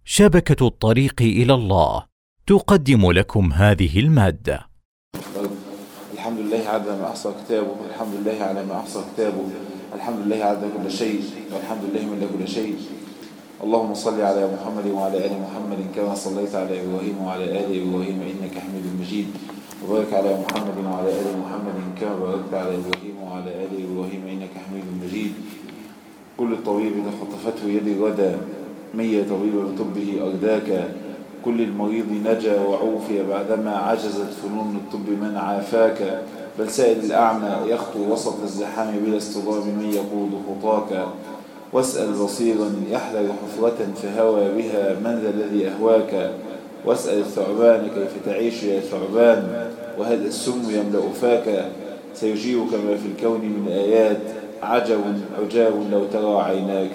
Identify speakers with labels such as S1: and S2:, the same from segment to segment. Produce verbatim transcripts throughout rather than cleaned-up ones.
S1: شبكة الطريق إلى الله تقدم لكم هذه المادة.
S2: الحمد لله عدد ما أحصى كتابه، الحمد لله على ما أحصى كتابه، الحمد لله عدد كل شيء، والحمد لله من كل شيء. اللهم صل على محمد وعلى آل محمد كما صليت على إبراهيم وعلى آل إبراهيم إنك حميد مجيد، وبارك على محمد وعلى آل محمد كما باركت على إبراهيم وعلى آل إبراهيم إنك حميد مجيد. كل الطبيب تخطفته يدي غدا، مية طبيب بطبه أرداك، كل المريض نجا وعوفي بعدما عجزت فنون الطب من عافاك، بل سائل الأعمى يخطو وسط الزحام بلا اصطدام من يقود خطاك، واسأل بصيرا يحذر حفرة فهوى بها من ذا الذي أهواك، واسأل الثعبان كيف تعيش يا ثعبان وهل السم يملأ فاك، سيجيبك ما في الكون من آيات عجب عجاب لو ترى عيناك.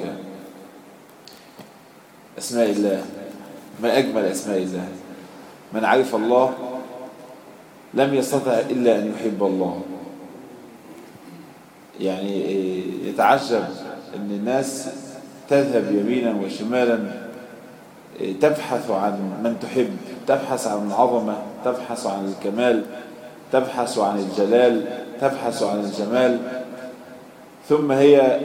S2: أسماء الله، ما أجمل أسماء الله. من عرف الله لم يستطع إلا أن يحب الله. يعني يتعجب أن الناس تذهب يمينا وشمالا تبحث عن من تحب، تبحث عن العظمة، تبحث عن الكمال، تبحث عن الجلال، تبحث عن الجمال، ثم هي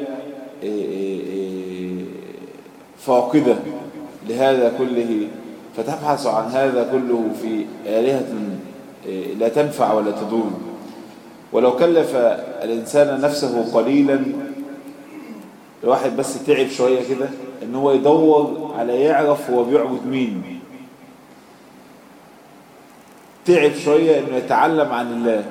S2: فاقدة لهذا كله، فتبحث عن هذا كله في آلهة لا تنفع ولا تضر. ولو كلف الإنسان نفسه قليلا، الواحد بس تعب شوية كده إن هو يدور على يعرف هو بيعبد مين، تعب شوية إنه يتعلم عن الله،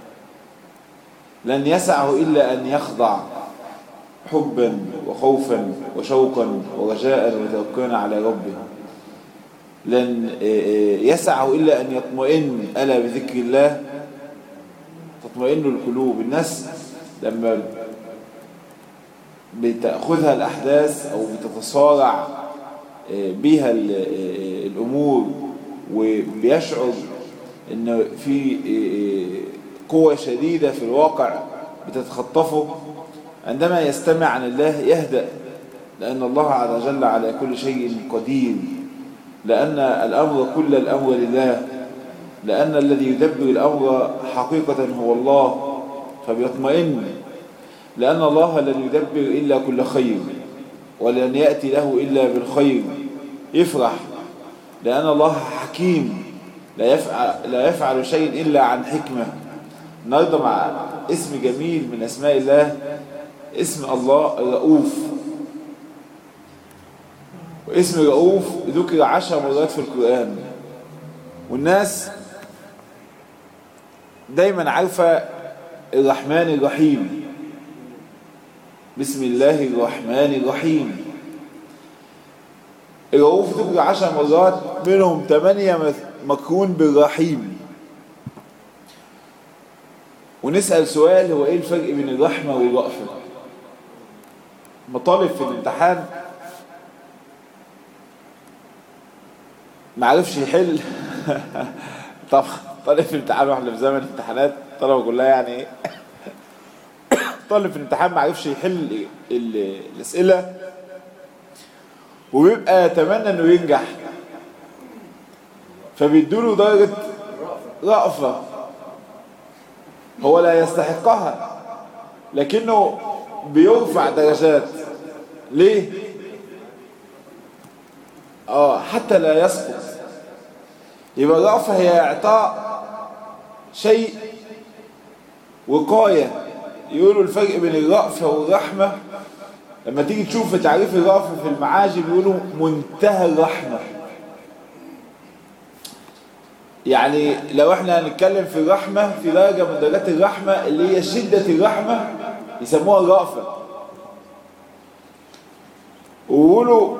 S2: لن يسعه إلا أن يخضع حبا وخوفا وشوقا ورجاء وتوكلا على ربه. لن يسعه إلا أن يطمئن، ألا بذكر الله تطمئن القلوب. الناس لما بتأخذها الأحداث أو بتتصارع بها الأمور وبيشعر إن في قوة شديدة في الواقع بتتخطفه، عندما يستمع عن الله يهدأ، لأن الله عز وجل على كل شيء قدير، لأن الأمر كل الأمر لله، لأن الذي يدبر الأمر حقيقة هو الله، فبيطمئن، لأن الله لن يدبر إلا كل خير ولن يأتي له إلا بالخير. يفرح لأن الله حكيم، لا يفعل, لا يفعل شيء إلا عن حكمة. النهارده مع اسم جميل من أسماء الله، اسم الله الرؤوف. واسم رؤوف ذكر عشر مرات في القرآن، والناس دايما عارفة الرحمن الرحيم، بسم الله الرحمن الرحيم. الرؤوف ذكر عشر مرات، منهم ثمانية مقرون بالرحيم. ونسأل سؤال، هو ايه الفرق بين الرحمة والرأفة؟ مطالب في الامتحان معرفش يحل طب طالب في الامتحان، واحنا في زمن امتحانات الطلبة كلها يعني ايه طالب في الامتحان معرفش يحل الأسئلة وبيبقى يتمنى انه ينجح، فبيدوله درجة رأفة هو لا يستحقها، لكنه بيرفع درجات. ليه؟ اه حتى لا يسقط. يبقى الرأفة هي اعطاء شيء وقاية. يقولوا الفرق بين الرأفة والرحمة، لما تيجي تشوف تعريف الرأفة في المعاجم يقولوا منتهى الرحمة. يعني لو احنا هنتكلم في الرحمة، في درجة من درجات الرحمة اللي هي شدة الرحمة يسموها الرأفة. ويقولوا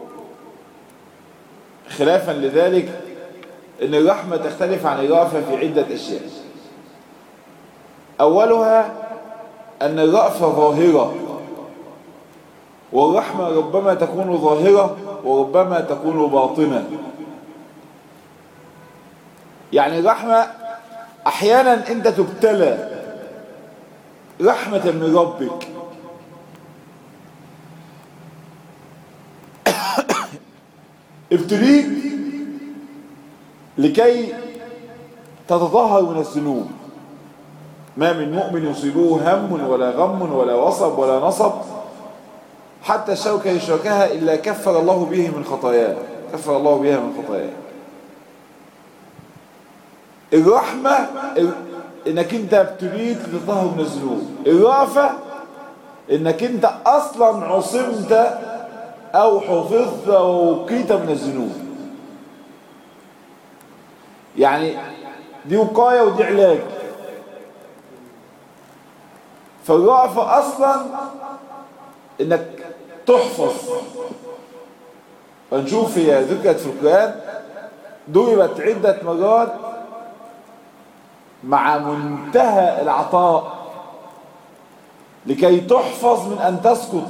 S2: خلافا لذلك ان الرحمة تختلف عن الرأفة في عدة اشياء. اولها ان الرأفة ظاهرة، والرحمة ربما تكون ظاهرة وربما تكون باطنة. يعني الرحمة احيانا انت تبتلى رحمة من ربك، ابتليت لكي تتطهر من الذنوب. ما من مؤمن يصيبه هم ولا غم ولا وصب ولا نصب حتى الشوكة يشوكها إلا كفر الله به من خطاياه، كفر الله بها من خطاياه. الرحمة انك انت ابتليت لتطهر من الذنوب. الرأفة انك انت اصلا عصمت او حفظت او وقيت من الذنوب. يعني دي وقاية ودي علاج. فالرأفة اصلا انك تحفظ. ونشوف هي ذكرت في القرآن ضربت عدة مرات مع منتهى العطاء لكي تحفظ من أن تسقط.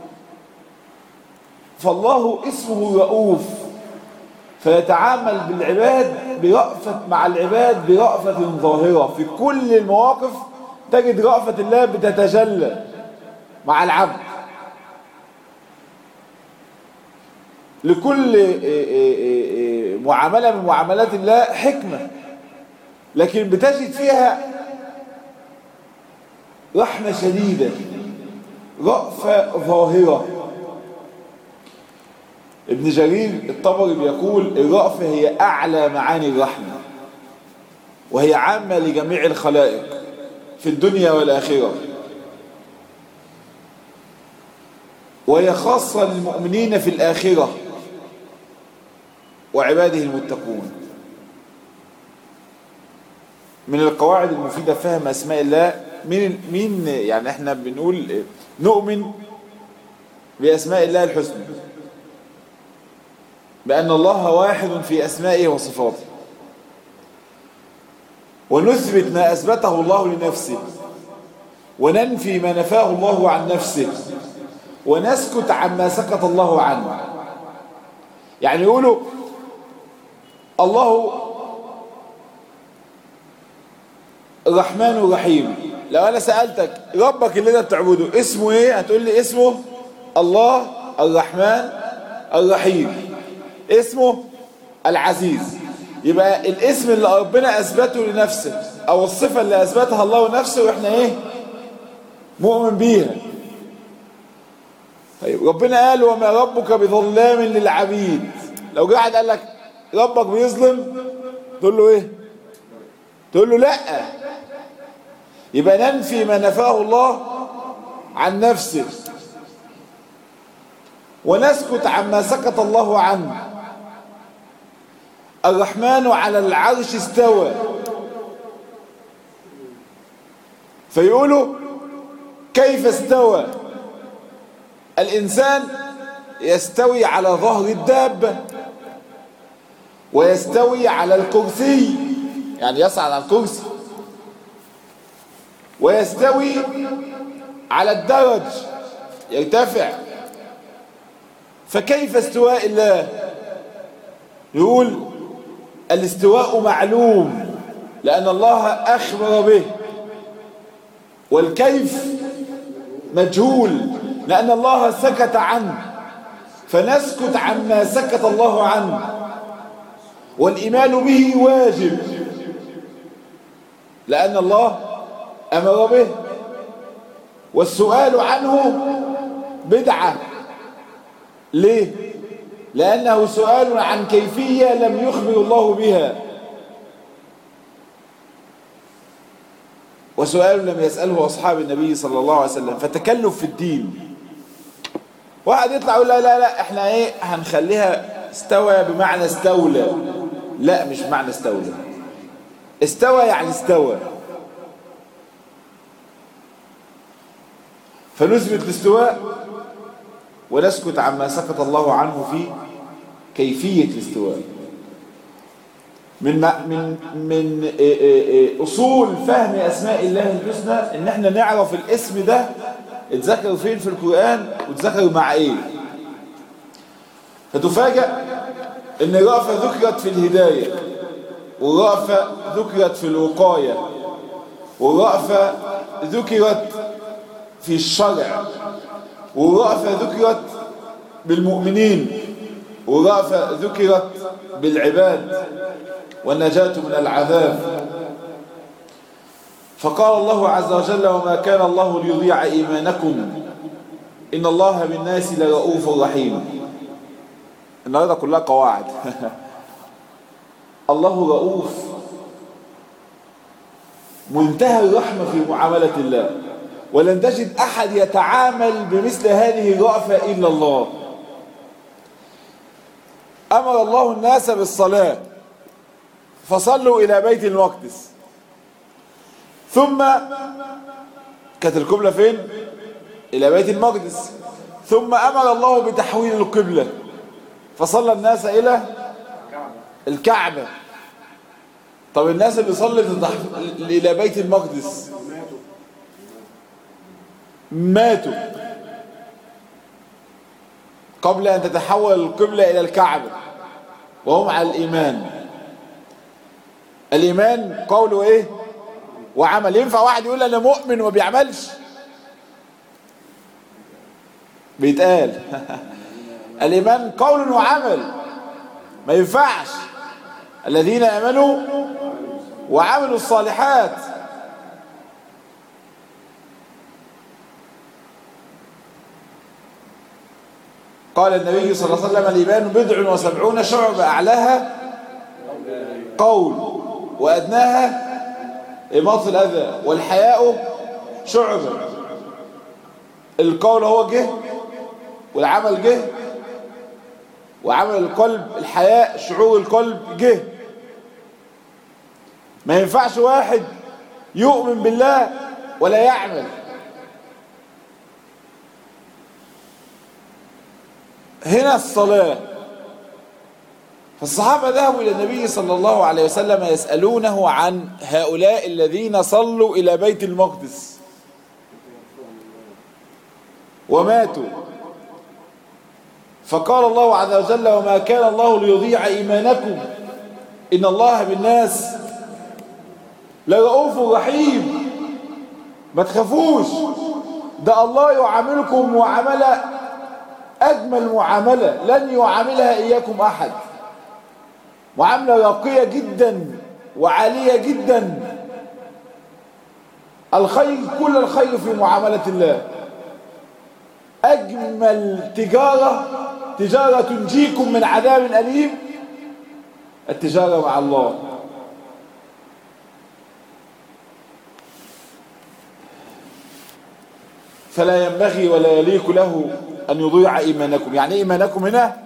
S2: فالله اسمه رؤوف فيتعامل بالعباد برأفة مع العباد برأفة ظاهرة. في كل المواقف تجد رأفة الله بتتجلى مع العبد. لكل معاملة من معاملات الله حكمة، لكن بتجد فيها رحمة شديدة، رأفة ظاهرة. ابن جرير الطبري بيقول الرأفة هي أعلى معاني الرحمة، وهي عامة لجميع الخلائق في الدنيا والآخرة، وهي خاصة للمؤمنين في الآخرة وعباده المتقون. من القواعد المفيدة فهم أسماء الله، مين مين يعني احنا بنقول نؤمن بأسماء الله الحسنى، بأن الله واحد في أسمائه وصفاته، ونثبت ما أثبته الله لنفسه، وننفي ما نفاه الله عن نفسه، ونسكت عما سكت الله عنه. يعني يقولوا الله الرحمن الرحيم. لو أنا سألتك ربك اللي انت بتعبده اسمه ايه؟ هتقول لي اسمه الله الرحمن الرحيم، اسمه العزيز. يبقى الاسم اللي ربنا أثبته لنفسه أو الصفة اللي أثبتها الله لنفسه وإحنا إيه؟ مؤمن بيها. طيب ربنا قال وما ربك بظلام للعبيد. لو قاعد قال لك ربك بيظلم تقول له إيه؟ تقول له لأ. يبقى ننفي ما نفاه الله عن نفسه ونسكت عما سكت الله عنه. الرحمن على العرش استوى، فيقولوا كيف استوى؟ الإنسان يستوي على ظهر الدابة، ويستوي على الكرسي يعني يصعد على الكرسي، ويستوي على الدرج يرتفع. فكيف استواء الله؟ يقول الاستواء معلوم لأن الله أخبر به، والكيف مجهول لأن الله سكت عنه، فنسكت عما سكت الله عنه. والإيمان به واجب لأن الله أمر به، والسؤال عنه بدعة. ليه؟ لأنه سؤال عن كيفية لم يخبر الله بها، وسؤال لم يسأله أصحاب النبي صلى الله عليه وسلم، فتكلف في الدين. واحد يطلع يقول لا لا لا احنا ايه هنخليها استوى بمعنى استولى. لا، مش معنى استولى. استوى يعني استوى. فنثبت الاستواء ونسكت عما سكت الله عنه في كيفية الاستواء. من من من أصول فهم أسماء الله الحسنى إن احنا نعرف الاسم ده اتذكر فين في القرآن واتذكر مع ايه. فتفاجأ إن الرأفة ذكرت في الهداية، والرأفة ذكرت في الوقاية، والرأفة ذكرت في الشرع، والرأفة ذكرت بالمؤمنين، والرأفة ذكرت بالعباد والنجاة من العذاب. فقال الله عز وجل: وما كان الله ليضيع إيمانكم إن الله بالناس لرؤوف رحيم. النهارده كلها قواعد. الله رؤوف، منتهى الرحمة في معاملة الله، ولن تجد أحد يتعامل بمثل هذه الرأفة إلا الله. أمر الله الناس بالصلاة فصلوا إلى بيت المقدس، ثم كانت القبلة فين؟ إلى بيت المقدس. ثم أمر الله بتحويل القبلة فصلى الناس إلى الكعبة. طب الناس اللي صلت إلى بيت المقدس ماتوا قبل أن تتحول القبلة إلى الكعبة وهم على الإيمان. الإيمان قوله إيه؟ وعمل. ينفع واحد يقول أنا مؤمن وما بيعملش؟ بيتقال. الإيمان قول وعمل، ما ينفعش. الذين آمنوا وعملوا الصالحات. قال النبي صلى الله عليه وسلم: الإيمان بضع وسبعون شعبة، أعلاها قول وأدناها إماطة الأذى، والحياء شعبة. القول هو جه، والعمل جه، وعمل القلب الحياء شعور القلب جه. ما ينفعش واحد يؤمن بالله ولا يعمل. هنا الصلاة. فالصحابة ذهبوا إلى النبي صلى الله عليه وسلم يسألونه عن هؤلاء الذين صلوا إلى بيت المقدس وماتوا. فقال الله عز وجل: وما كان الله ليضيع إيمانكم إن الله بالناس لرؤوف رحيم. ما تخافوش، ده الله يعاملكم معاملة أجمل معاملة لن يعاملها إياكم أحد. معاملة راقية جدا وعالية جدا. الخير، كل الخير في معاملة الله. أجمل تجارة، تجارة تنجيكم من عذاب أليم، التجارة مع الله. فلا ينبغي ولا يليق له أن يضيع إيمانكم. يعني إيمانكم هنا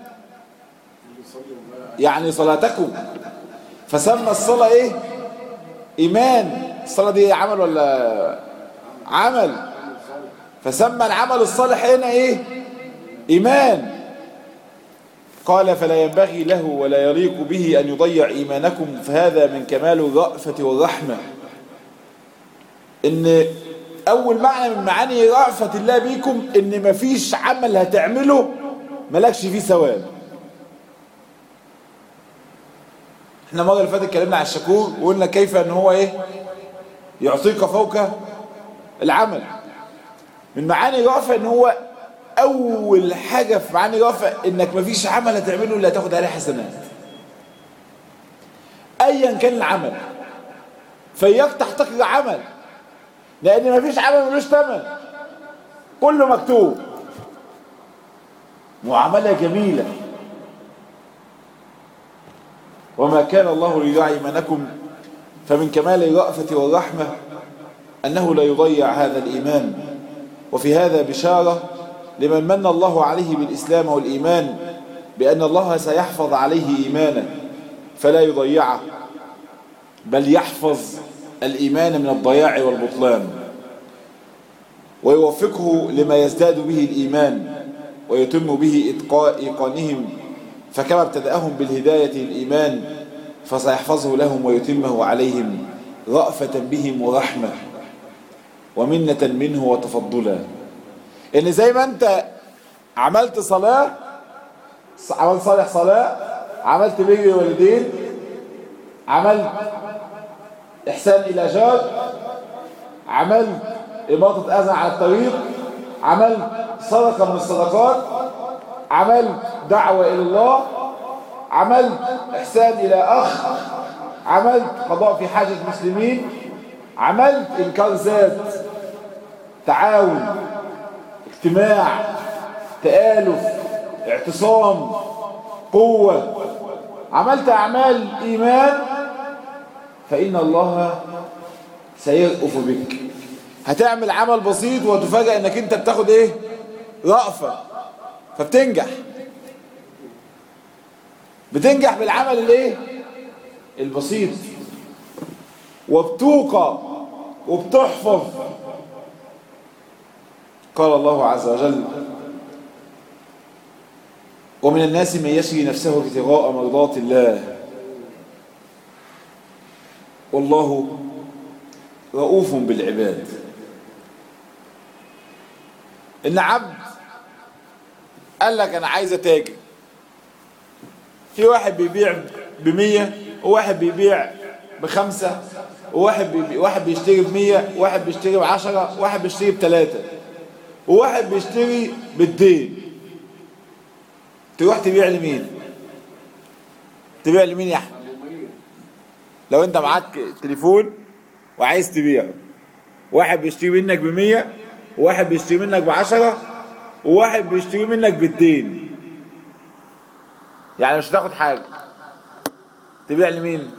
S2: يعني صلاتكم. فسمى الصلاة إيه؟ إيمان. الصلاة دي عمل ولا عمل؟ فسمى العمل الصالح هنا إيه؟ إيمان. قال: فلا ينبغي له ولا يليق به أن يضيع إيمانكم. فهذا من كمال الرأفة والرحمة. إن أول معنى من معاني رأفة الله بيكم إن مفيش عمل هتعمله ملكش فيه ثواب. احنا المرة اللي فاتت اتكلمنا على الشكور وقلنا كيف ان هو ايه؟ يعطيك فوق العمل. من معاني رأفة ان هو اول حاجة في معاني رأفة انك مفيش عمل هتعمله الا هتاخد عليه حسنات ايا كان العمل. فإياك تحتقر عمل، لان مفيش عمل ملوش ثمن، كله مكتوب. معاملة جميلة. وما كان الله ليضيع إيمانكم. فمن كمال الرأفة والرحمة أنه لا يضيع هذا الإيمان. وفي هذا بشارة لمن من الله عليه بالإسلام والإيمان بأن الله سيحفظ عليه إيمانه فلا يضيعه، بل يحفظ الإيمان من الضياع والبطلان، ويوفقه لما يزداد به الإيمان ويتم به إيقانهم. فكما ابتدأهم بالهداية الإيمان فسيحفظه لهم ويتمه عليهم رأفة بهم ورحمة ومنة منه وتفضلا. إن زي ما أنت عملت صلاة، عملت صالح صلاة، عملت بر والدين، عملت إحسان إلى جار، عملت إماطة أذى على الطريق، عملت صدقة من الصدقات، عملت دعوة إلى الله، عملت إحسان إلى أخ، عملت قضاء في حاجة مسلمين، عملت إنكار ذات، تعاون، اجتماع، تآلف، اعتصام، قوة، عملت أعمال إيمان، فإن الله سيرأف بك. هتعمل عمل بسيط وتفاجأ انك انت بتاخد ايه؟ رأفة، فبتنجح بتنجح بالعمل الايه؟ البسيط، وبتوقى وبتحفظ. قال الله عز وجل: ومن الناس من يشري نفسه ابتغاء مرضات الله والله رؤوف بالعباد. ان عبد قال لك انا عايز اتاجر، في واحد بيبيع بمية وواحد بيبيع بخمسة، وواحد بيبيع واحد بيشتري بمية، واحد بيشتري بعشرة، واحد بيشتري بتلاتة، وواحد بيشتري بالدين. تروح تبيع لمين؟ تبيع لمين يا احمد؟ لو انت معاك تليفون وعايز تبيعه، واحد بيشتري منك بمية وواحد بيشتري منك بعشرة وواحد بيشتري منك بالدين، يعني مش هتاخد حاجة، تبيع لمين؟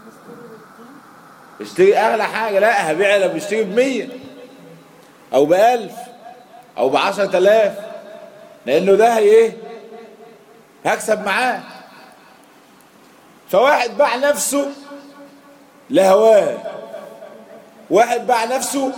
S2: اشتري اغلى حاجة. لا، هبيع لو بيشتري بمية او بألف او بعشرة الاف، لانه ده هي ايه؟ هكسب معاه. فواحد باع نفسه لهواه، واحد باع نفسه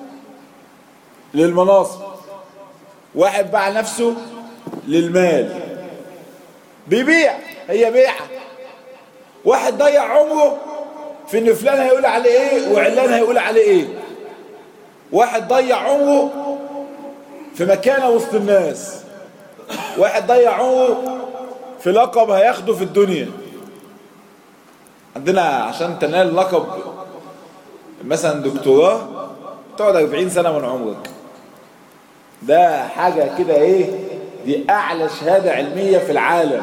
S2: للمناصب، واحد باع نفسه للمال. بيبيع، هي بيعة. واحد ضيع عمره في ان فلان هيقول عليه ايه وعلان هيقول عليه ايه. واحد ضيع عمره في مكانه وسط الناس. واحد ضيع عمره في لقب هياخده في الدنيا. عندنا عشان تنال لقب مثلا دكتوراه تقعد أربعين سنة من عمرك. ده حاجة كده ايه، دي اعلى شهادة علمية في العالم.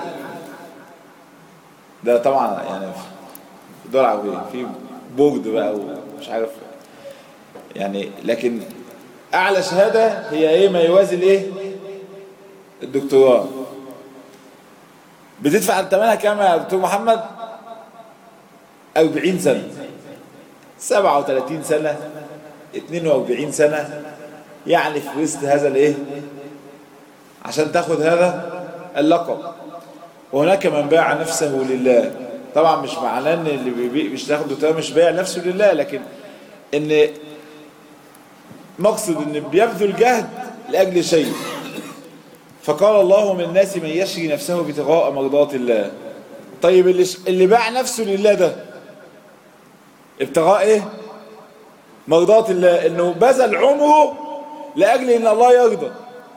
S2: ده طبعا يعني في دول عربية في بورد بقى ومش عارف يعني، لكن اعلى شهادة هي ايه؟ ما يوازي الايه؟ الدكتوراه. بتدفع ثمنها كام يا دكتور محمد؟ أربعين سنة، سبعة وثلاثين سنة، اثنين وأربعين سنة، يعني في وسط هذا الايه عشان تاخد هذا اللقب. وهناك من باع نفسه لله. طبعا مش معناه ان اللي بيبيع مش تاخده ده مش بايع نفسه لله، لكن ان مقصد ان بيبذل جهد لاجل شيء. فقال الله: من الناس من يشري نفسه ابتغاء مرضات الله. طيب اللي اللي باع نفسه لله ده ابتغاء ايه؟ مرضات الله، انه بذل عمره لاجل ان الله يرضى.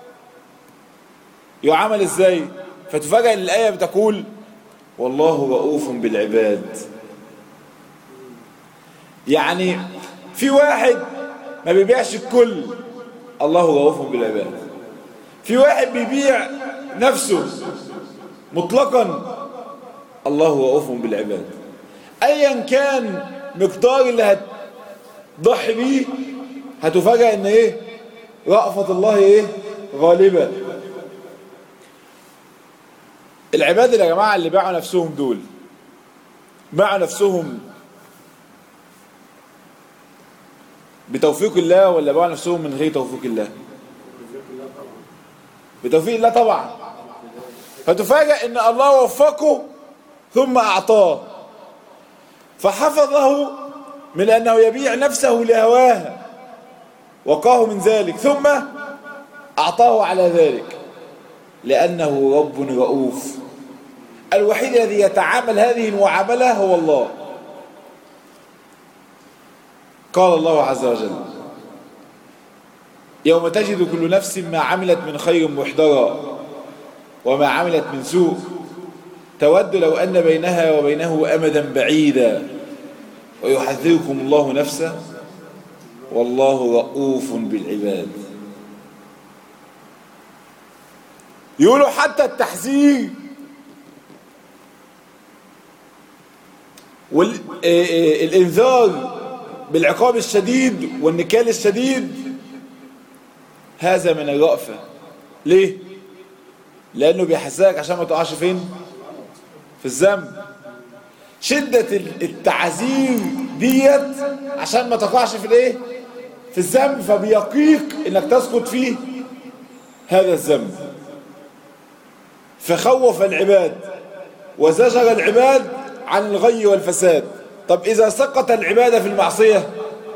S2: يعمل ازاي؟ فتفاجئ ان الايه بتقول: والله رؤوف بالعباد. يعني في واحد ما بيبيعش الكل، الله رؤوف بالعباد. في واحد بيبيع نفسه مطلقا، الله رؤوف بالعباد. ايا كان مقدار اللي هتضحي بيه هتفاجئ ان ايه؟ رأفة الله ايه؟ غالبة. العباد يا جماعة اللي باعوا نفسهم دول باعوا نفسهم بتوفيق الله ولا باعوا نفسهم من غير توفيق الله؟ بتوفيق الله طبعا. فتفاجئ ان الله وفقه ثم اعطاه، فحفظه من انه يبيع نفسه لهواه، وقاه من ذلك، ثم اعطاه على ذلك لانه رب رؤوف. الوحيد الذي يتعامل هذه المعاملة هو الله. قال الله عز وجل: يوم تجد كل نفس ما عملت من خير محضرا وما عملت من سوء تود لو أن بينها وبينه أمدا بعيدا ويحذركم الله نفسه والله رؤوف بالعباد. يقولوا حتى التحذير والإنذار بالعقاب الشديد والنكال الشديد هذا من الرأفة. ليه؟ لأنه بيحذرك عشان ما تقعش فين؟ في الذنب. شدة التعذير ديت عشان ما تقعش في الايه؟ في الذنب، فبيقيك انك تسقط فيه هذا الذنب. فخوف العباد وزجر العباد عن الغي والفساد. طب إذا سقط العبادة في المعصية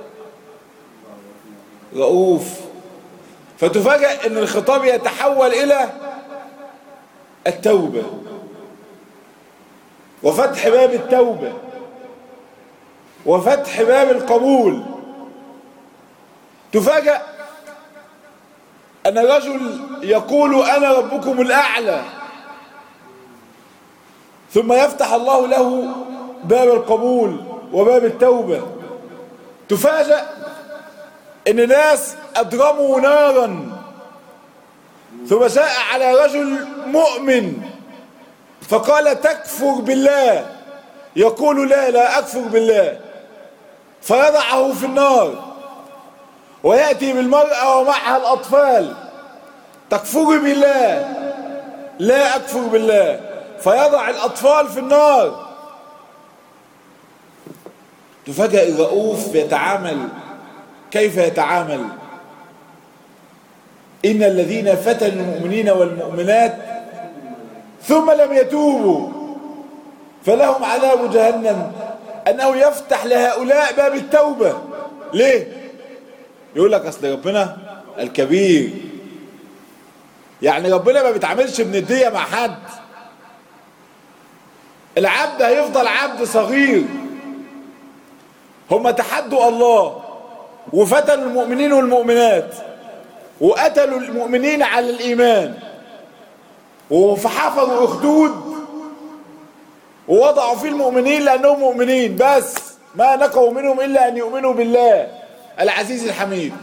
S2: رؤوف. فتفاجأ ان الخطاب يتحول الى التوبة وفتح باب التوبة وفتح باب القبول. تفاجأ أن رجل يقول أنا ربكم الأعلى، ثم يفتح الله له باب القبول وباب التوبة. تفاجأ أن ناس أضرموا نارا، ثم جاء على رجل مؤمن فقال تكفر بالله، يقول لا لا أكفر بالله، فيضعه في النار. ويأتي بالمرأة ومعها الأطفال، تكفر بالله لا أكفر بالله، فيضع الأطفال في النار. تفاجأ الرؤوف يتعامل كيف يتعامل. إن الذين فتنوا المؤمنين والمؤمنات ثم لم يتوبوا فلهم عذاب جهنم. أنه يفتح لهؤلاء باب التوبة. ليه؟ يقول لك أصل ربنا الكبير، يعني ربنا ما بيتعاملش بندية مع حد. العبد هيفضل عبد صغير. هم تحدوا الله وفتنوا المؤمنين والمؤمنات وقتلوا المؤمنين على الإيمان وفحفظوا أخدود ووضعوا فيه المؤمنين لأنهم مؤمنين بس، ما نقوا منهم إلا أن يؤمنوا بالله العزيز الحميد.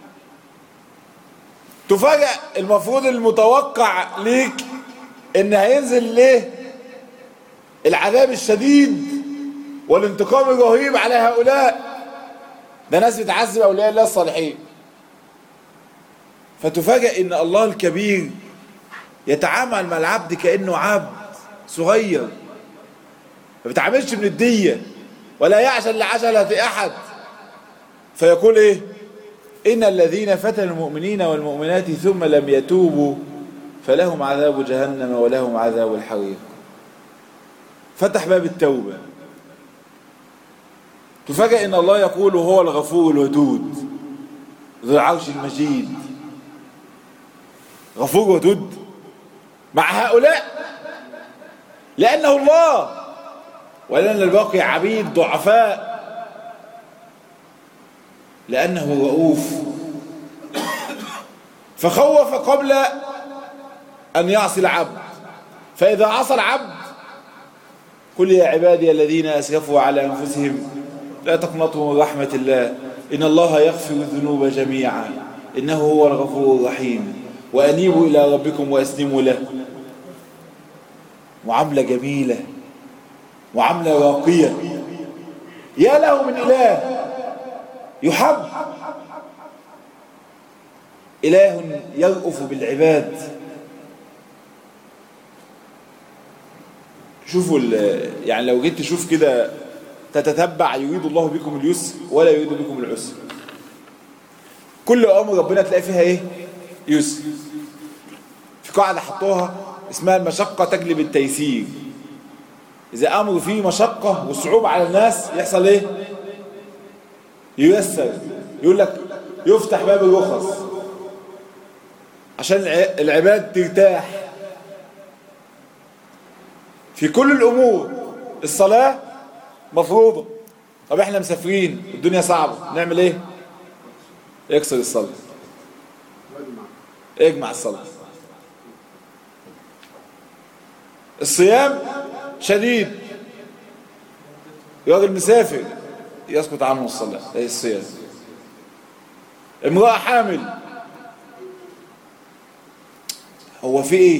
S2: تفاجأ المفروض المتوقع ليك إن هينزل ليه العذاب الشديد والانتقام الرهيب على هؤلاء. ده ناس بتعذب أولياء الله الصالحين. فتفاجأ إن الله الكبير يتعامل مع العبد كأنه عبد صغير، ما بيتعاملش بندية ولا يعجل لعجلة أحد. فيقول إيه؟ إن الذين فتنوا المؤمنين والمؤمنات ثم لم يتوبوا فلهم عذاب جهنم ولهم عذاب الحريق. فتح باب التوبة. تفاجأ إن الله يقول هو الغفور الودود ذو العرش المجيد. غفور ودود مع هؤلاء لأنه الله، ولأن الباقي عبيد ضعفاء، لأنه رؤوف. فخوف قبل أن يعصي العبد. فإذا عصى العبد قل يا عبادي الذين أسرفوا على أنفسهم لا تقنطوا من رحمة الله إن الله يغفر الذنوب جميعا إنه هو الغفور الرحيم وأنيبوا إلى ربكم وأسلموا له. معاملة جميلة، معاملة راقية. يا له من إله يحب، إله يرأف بالعباد. شوفوا يعني لو جيت تشوف كده تتتبع يريد الله بكم اليسر ولا يريد بكم العسر. كل أمر ربنا تلاقي فيها إيه؟ يسر. في قاعدة حطوها اسمها المشقة تجلب التيسير. إذا أمر فيه مشقة وصعوبة على الناس يحصل إيه؟ ييسر. يقول لك يفتح باب الرخص عشان العباد ترتاح في كل الأمور. الصلاة مفروضة، طب احنا مسافرين الدنيا صعبة نعمل ايه؟ اكسر الصلاة، اجمع الصلاة. الصيام شديد، راجل مسافر يسقط عنه الصلاة، ده الصيام. امرأة حامل هو في ايه؟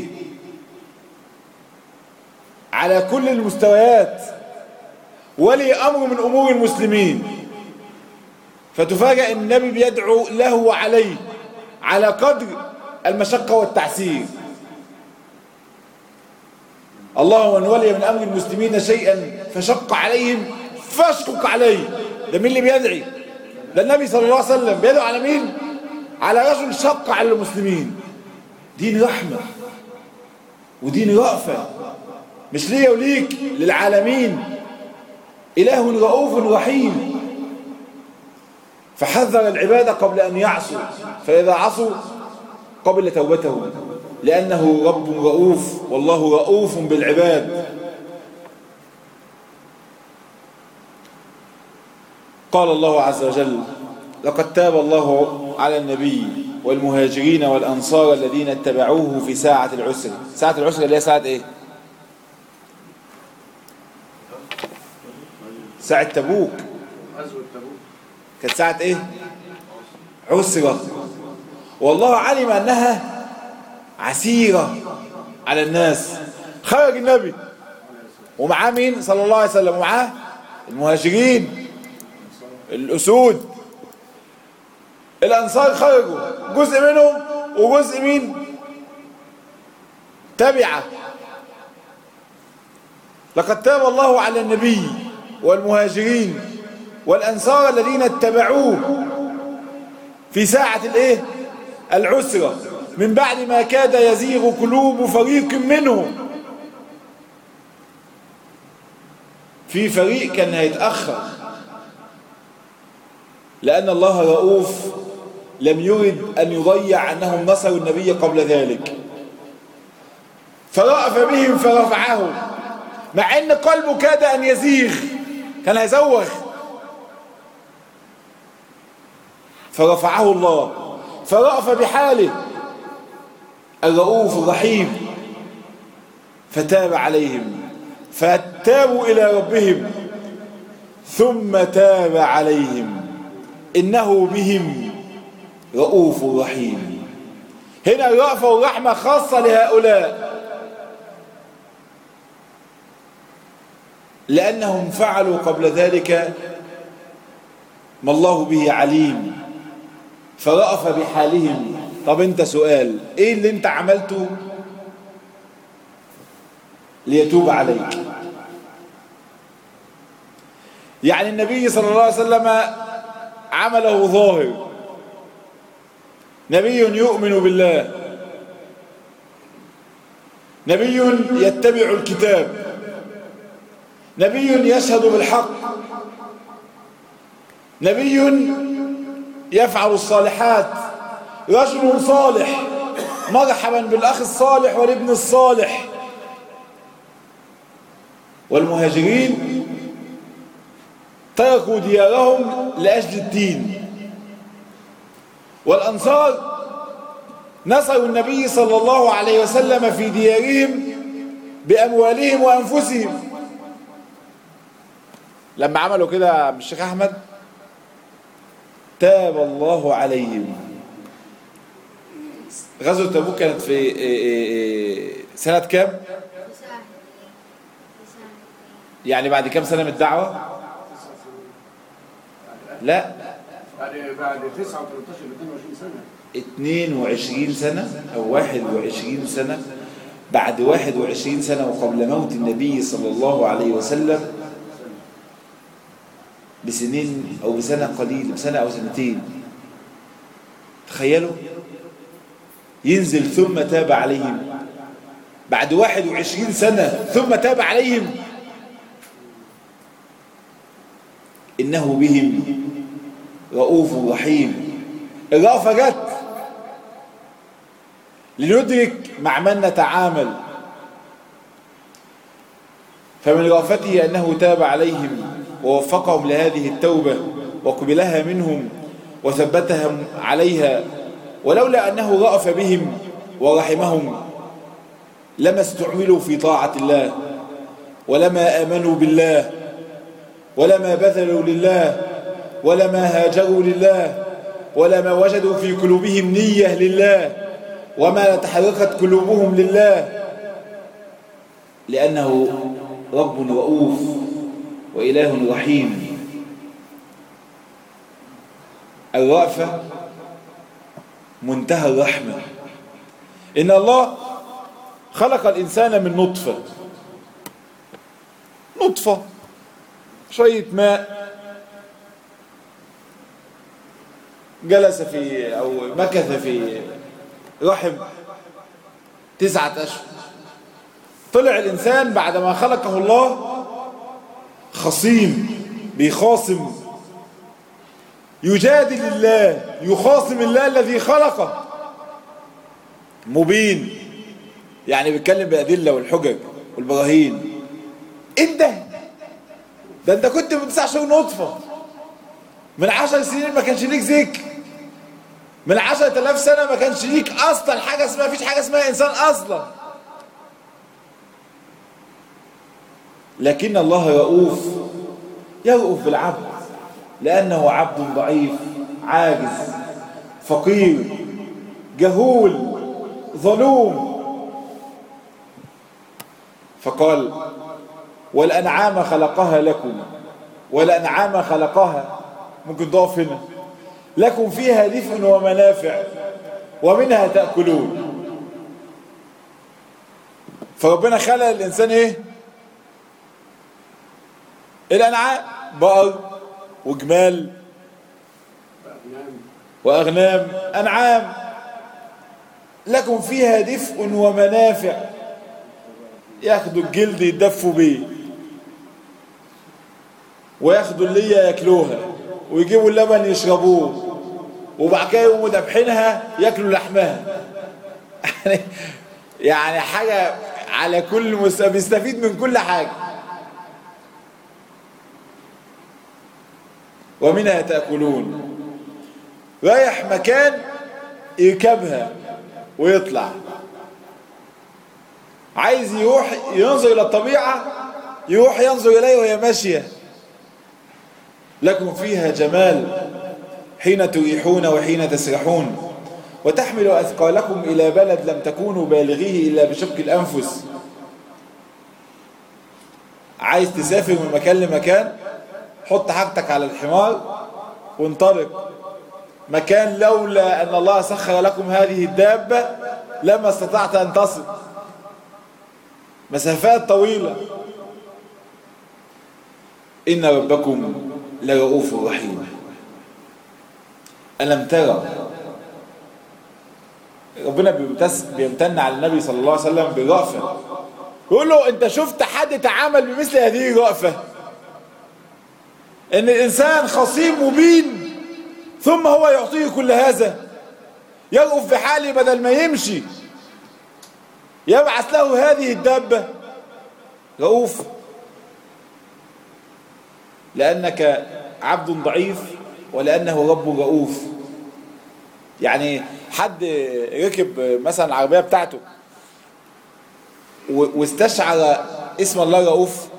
S2: على كل المستويات، ولي امر من امور المسلمين، فتفاجأ النبي بيدعو له وعليه على قدر المشقة والتعسير. اللهم من ولي من امر المسلمين شيئا فشق عليهم فاشقق عليه. ده مين اللي بيدعي؟ ده النبي صلى الله عليه وسلم بيدعو على مين؟ على رجل شق على المسلمين. دين رحمة ودين رأفة، مش ليا وليك، للعالمين. إله رؤوف رحيم، فحذر العباد قبل أن يعصوا، فإذا عصوا قبل توبتهم، لأنه رب رؤوف، والله رؤوف بالعباد. قال الله عز وجل: لقد تاب الله على النبي والمهاجرين والأنصار الذين اتبعوه في ساعة العسر. ساعة العسر اللي هي ساعة ايه؟ ساعة تبوك. كانت ساعة ايه؟ عسرة. والله علم انها عسيرة على الناس. خرج النبي ومعاه مين صلى الله عليه وسلم؟ ومعاه المهاجرين الأسود، الأنصار خرجوا، جزء منهم وجزء مين؟ تبعه. لقد تاب الله على النبي والمهاجرين والأنصار الذين اتبعوه في ساعة الايه؟ العسرة، من بعد ما كاد يزيغ قلوب فريق منهم. في فريق كان هيتأخر، لأن الله رؤوف لم يرد أن يضيع أنهم نصروا النبي قبل ذلك، فرأف بهم فرفعهم، مع أن قلبه كاد أن يزيغ، كان هيزوغ، فرفعه الله، فرأف بحاله الرؤوف الرحيم، فتاب عليهم، فتابوا إلى ربهم ثم تاب عليهم إنه بهم رؤوف رحيم. هنا الرأفة والرحمة خاصة لهؤلاء، لأنهم فعلوا قبل ذلك ما الله به عليم، فرأف بحالهم. طب انت سؤال، ايه اللي انت عملته ليتوب عليك؟ يعني النبي صلى الله عليه وسلم عمله ظاهر، نبي يؤمن بالله، نبي يتبع الكتاب، نبي يشهد بالحق، نبي يفعل الصالحات، رجل صالح، مرحبا بالأخ الصالح والابن الصالح. والمهاجرين تركوا ديارهم لأجل الدين، والأنصار نصروا النبي صلى الله عليه وسلم في ديارهم بأموالهم وأنفسهم. لما عملوا كده الشيخ أحمد تاب الله عليهم. غزوة تبوك كانت في سنة كام؟ يعني بعد كام سنة من الدعوة؟ لا،
S3: بعد تسعة وثلاثة عشر اثنين وعشرين سنة.
S2: اثنين وعشرين سنة أو واحد وعشرين سنة. بعد واحد وعشرين سنة وقبل موت النبي صلى الله عليه وسلم بسنين أو بسنة قليلة، بسنة أو سنتين. تخيلوا، ينزل ثم تاب عليهم بعد واحد وعشرين سنة، ثم تاب عليهم إنه بهم رؤوف رحيم. الرأفة جت لندرك مع من نتعامل، فمن رأفته أنه تاب عليهم ووفقهم لهذه التوبة وقبلها منهم وثبتهم عليها. ولولا أنه رأف بهم ورحمهم لما استعملوا في طاعة الله، ولما آمنوا بالله، ولما بذلوا لله، ولما هاجروا لله، ولما وجدوا في قلوبهم نية لله، وما تحركت قلوبهم لله، لأنه رب رؤوف وإله رحيم. الرأفة منتهى الرحمة. إن الله خلق الإنسان من نطفة، نطفة شوية ماء جلس في أو مكث في رحم تسعة أشهر. طلع الإنسان بعدما خلقه الله خصيم، بيخاصم، يجادل الله، يخاصم الله الذي خلقه، مبين، يعني بيتكلم بأدلة والحجج والبراهين. انت ده انت كنت من تسع شهور نطفة، من عشر سنين ما كانش ليك ذكر، من عشرة آلاف سنة ما كانش ليك أصلا حاجة اسمها، فيش حاجة اسمها إنسان أصلا. لكن الله رؤوف، يرؤوف بالعبد، لأنه عبد ضعيف عاجز فقير جهول ظلوم. فقال والأنعام خلقها لكم، والأنعام خلقها، ممكن تقف هنا، لكم فيها دفء ومنافع ومنها تأكلون. فربنا خلق الإنسان إيه؟ الأنعام، بقر وجمال وأغنام، أنعام، لكم فيها دفء ومنافع، ياخدوا الجلد يدفوا بيه، وياخدوا اللي ياكلوها، ويجيبوا اللبن يشربوه، وبعد كده يقوموا دبحينها ياكلوا لحمها. يعني يعني حاجة على كل مستوى، بيستفيد من كل حاجة. ومنها تأكلون. رايح مكان يركبها ويطلع، عايز يروح ينظر إلى الطبيعة يروح ينظر إليه وهي ماشية. لكم فيها جمال حين تريحون وحين تسرحون، وتحمل أثقالكم إلى بلد لم تكونوا بالغيه إلا بشق الأنفس. عايز تسافر من مكان لمكان، حط حاجتك على الحمار وانطلق. مكان لولا أن الله سخر لكم هذه الدابة لما استطعت أن تصل، مسافات طويلة. إن ربكم لرؤوف رحيم. ألم ترى، ربنا بيمتن على النبي صلى الله عليه وسلم بالرأفة، يقول له أنت شفت حد تعامل بمثل هذه الرأفة؟ إن الإنسان خصيم مبين ثم هو يعطيه كل هذا، يرأف بحاله بدل ما يمشي يبعث له هذه الدابة. رؤوف لأنك عبد ضعيف ولأنه رب رؤوف. يعني حد ركب مثلا العربية بتاعته واستشعر اسم الله رؤوف،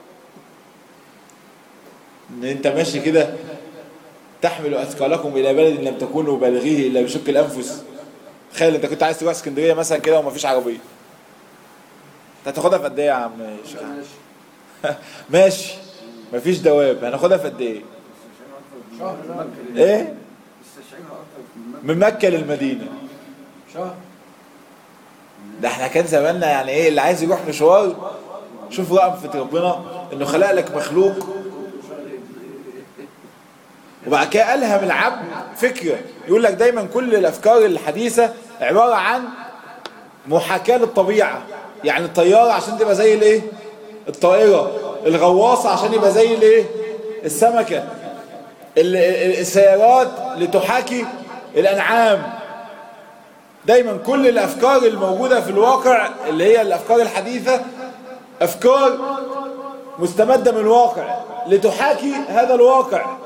S2: ان انت ماشي كده تحمل اثقالكم الى بلد لم تكونوا بالغيه الا بشق الانفس. تخيل انت كنت عايز تروح اسكندريه مثلا كده ومفيش عربيه، انت هتاخدها في قد ايه يا عم شيخ؟ ماشي مفيش دواب، هناخدها في قد ايه؟ ايه؟ من مكه للمدينه شهر. ده احنا كان زماننا يعني ايه اللي عايز يروح مشوار، شوف رأفة ربنا انه خلق لك مخلوق وبعد كده ألهم العبد فكرة. يقول لك دايما كل الأفكار الحديثة عبارة عن محاكاة للطبيعة. يعني الطيارة عشان تبقى زي الايه؟ الطائرة. الغواصة عشان يبقى زي الايه؟ السمكة. السيارات لتحاكي الأنعام. دايما كل الأفكار الموجودة في الواقع اللي هي الأفكار الحديثة أفكار مستمدة من الواقع لتحاكي هذا الواقع.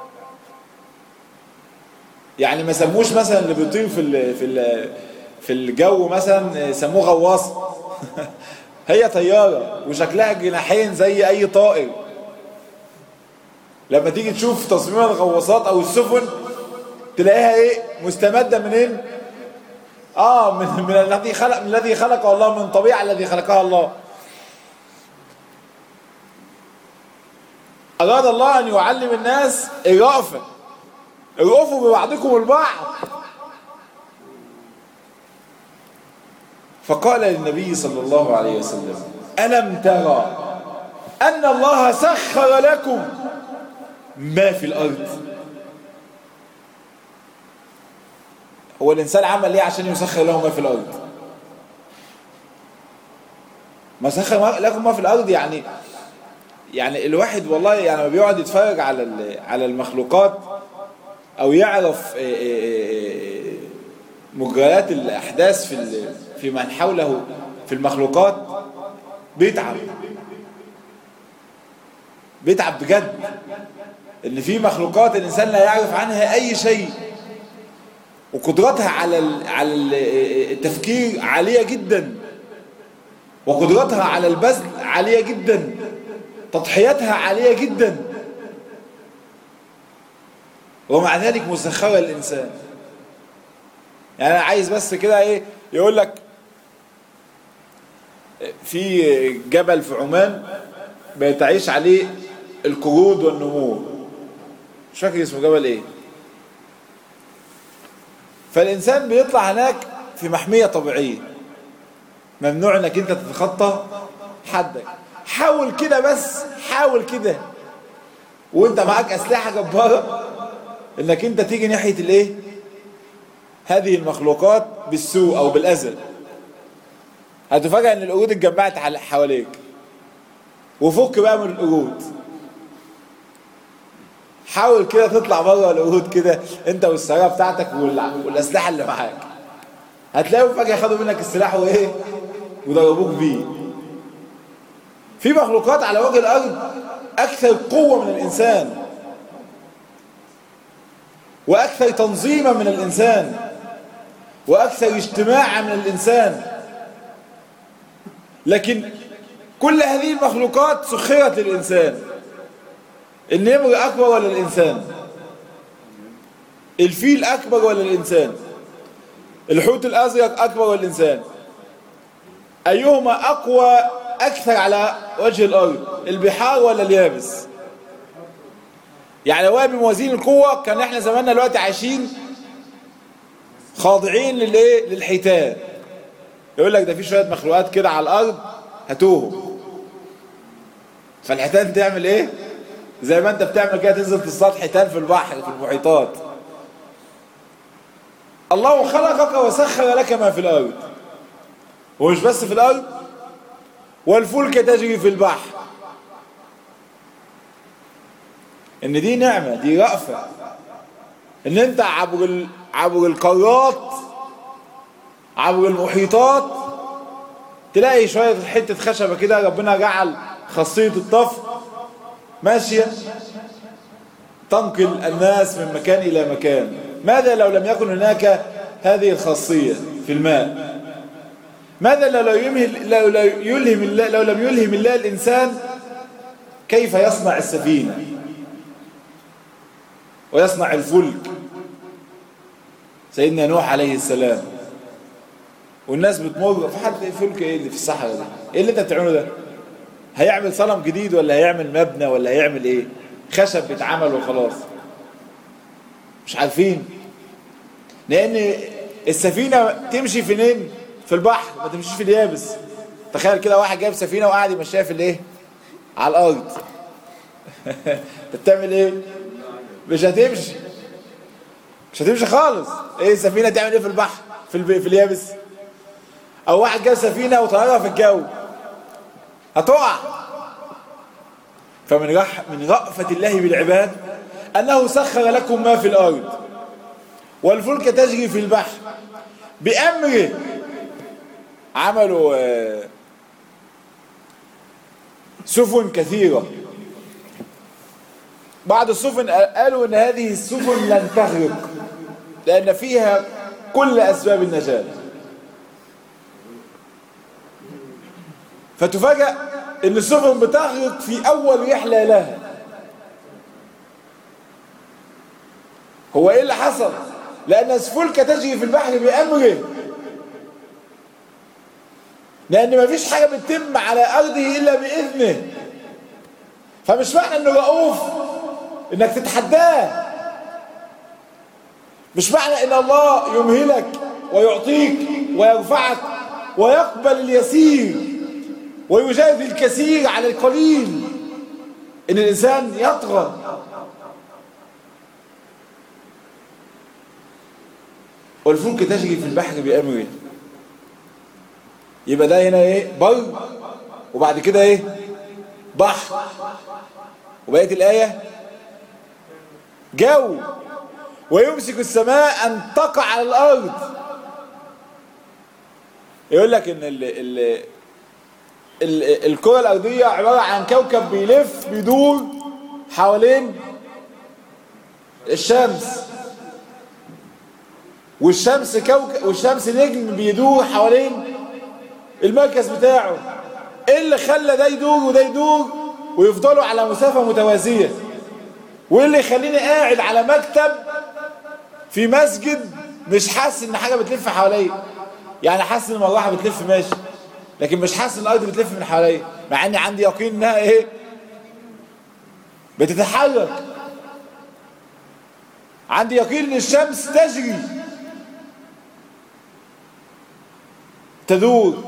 S2: يعني ما سموش مثلا اللي بيطير في ال في ال في الجو مثلا سموه غواصة. هي طيارة وشكلها جناحين زي أي طائر. لما تيجي تشوف تصميم الغواصات أو السفن تلاقيها إيه؟ مستمدة منين؟ اه من من الذي خلق من الذي خلقه الله، من طبيعة الذي خلقها الله. أراد الله أن يعلم الناس الرأفة، ارأفوا ببعضكم البعض. فقال للنبي صلى الله عليه وسلم: ألم ترى أن الله سخر لكم ما في الأرض؟ هو الإنسان عمل إيه عشان يسخر له ما في الأرض؟ ما سخر لكم ما في الأرض يعني يعني الواحد والله يعني ما بيقعد يتفرج على على المخلوقات أو يعرف مجريات الأحداث في في من حوله في المخلوقات، بيتعب بيتعب بجد. إن في مخلوقات الإنسان لا يعرف عنها أي شيء، وقدرتها على على التفكير عالية جدا، وقدرتها على البذل عالية جدا، تضحياتها عالية جدا، ومع ذلك مسخرة للإنسان. يعني أنا عايز بس كده إيه يقول لك في جبل في عمان بيتعيش عليه القرود والنمور، مش فاكر اسمه جبل إيه. فالإنسان بيطلع هناك في محمية طبيعية، ممنوع انك انت تتخطى حدك. حاول كده بس، حاول كده وانت معاك اسلحة جبارة انك انت تيجي ناحية الايه هذه المخلوقات بالسوء او بالاذى، هتفاجأ ان القرود اتجمعت حواليك. وفك بقى من القرود، حاول كده تطلع بره القرود كده انت والسيارة بتاعتك والاسلحة اللي معاك، هتلاقيهم فجأة خدوا منك السلاح وايه وضربوك بيه. في مخلوقات على وجه الارض اكثر قوة من الانسان واكثر تنظيما من الانسان واكثر اجتماعا من الانسان، لكن كل هذه المخلوقات سخرت للانسان. النمر اكبر ولا الانسان؟ الفيل اكبر ولا الانسان؟ الحوت الازرق اكبر ولا الانسان؟ ايهما اقوى اكثر على وجه الارض، البحار ولا اليابس؟ يعني لو بموازين القوه كان احنا زماننا دلوقتي عايشين خاضعين للايه للحيتان. يقول لك ده في شويه مخلوقات كده على الارض هاتوهم، فالحيتان تعمل ايه؟ زي ما انت بتعمل كده، تنزل تصطاد حيتان في البحر في المحيطات. الله خلقك وسخر لك ما في الارض، ومش بس في الارض، والفلك تجري في البحر. ان دي نعمة، دي رأفة، ان انت عبر ال... عبر القارات، عبر المحيطات، تلاقي شوية حتة خشبة كده ربنا جعل خاصية الطفل ماشية تنقل الناس من مكان الى مكان. ماذا لو لم يكن هناك هذه الخاصية في الماء؟ ماذا لو لم لو لو يلهم الله لو لم يلهم الله الإنسان كيف يصنع السفينة ويصنع الفلك؟ سيدنا نوح عليه السلام والناس بتمر في حد الفلك ايه اللي في الصحراء ده؟ ايه اللي انت بتعمله ده؟ هيعمل صنم جديد ولا هيعمل مبنى ولا هيعمل ايه؟ خشب بيتعمل وخلاص. مش عارفين، لان السفينة تمشي فين؟ في البحر، ما تمشيش في اليابس. تخيل كده واحد جايب سفينة وقاعد يمشيها في الايه؟ على الارض. انت بتعمل ايه؟ مش هتمشي، مش هتمشي خالص. ايه السفينة تعمل ايه في البحر في, الب... في اليابس؟ او واحد جايب سفينة وطيارها في الجو، هتقع. فمن رح... من رأفة الله بالعباد انه سخر لكم ما في الارض والفلك تجري في البحر بأمره. عملوا سفن كثيرة. بعض السفن قالوا ان هذه السفن لن تغرق لان فيها كل اسباب النجاة، فتفاجأ ان السفن بتغرق في اول رحلة لها. هو ايه اللي حصل؟ لان الفلك تجري في البحر بأمره، لأن مفيش حاجة بتتم على أرضه إلا بإذنه. فمش معنى إنه رؤوف إنك تتحداه، مش معنى إن الله يمهلك ويعطيك ويرفعك ويقبل اليسير ويجازي الكثير على القليل إن الإنسان يطغى. والفلك تجري في البحر بأمره. يبقى ده هنا ايه؟ بر، وبعد كده ايه؟ بحر. وبقيت الآية جو. ويمسك السماء أن تقع على الأرض. يقول لك إن ال ال ال الكرة الأرضية عبارة عن كوكب بيلف بيدور حوالين الشمس، والشمس كوكب والشمس نجم بيدور حوالين المركز بتاعه. ايه اللي خلى ده يدور وده يدور ويفضلوا على مسافة متوازية؟ وايه اللي يخليني قاعد على مكتب في مسجد مش حاسس ان حاجة بتلف حواليا؟ يعني حاسس ان المروحة بتلف ماشي، لكن مش حاسس ان الارض بتلف من حواليا، مع اني عندي يقين انها ايه؟ بتتحرك. عندي يقين ان الشمس تجري تدور.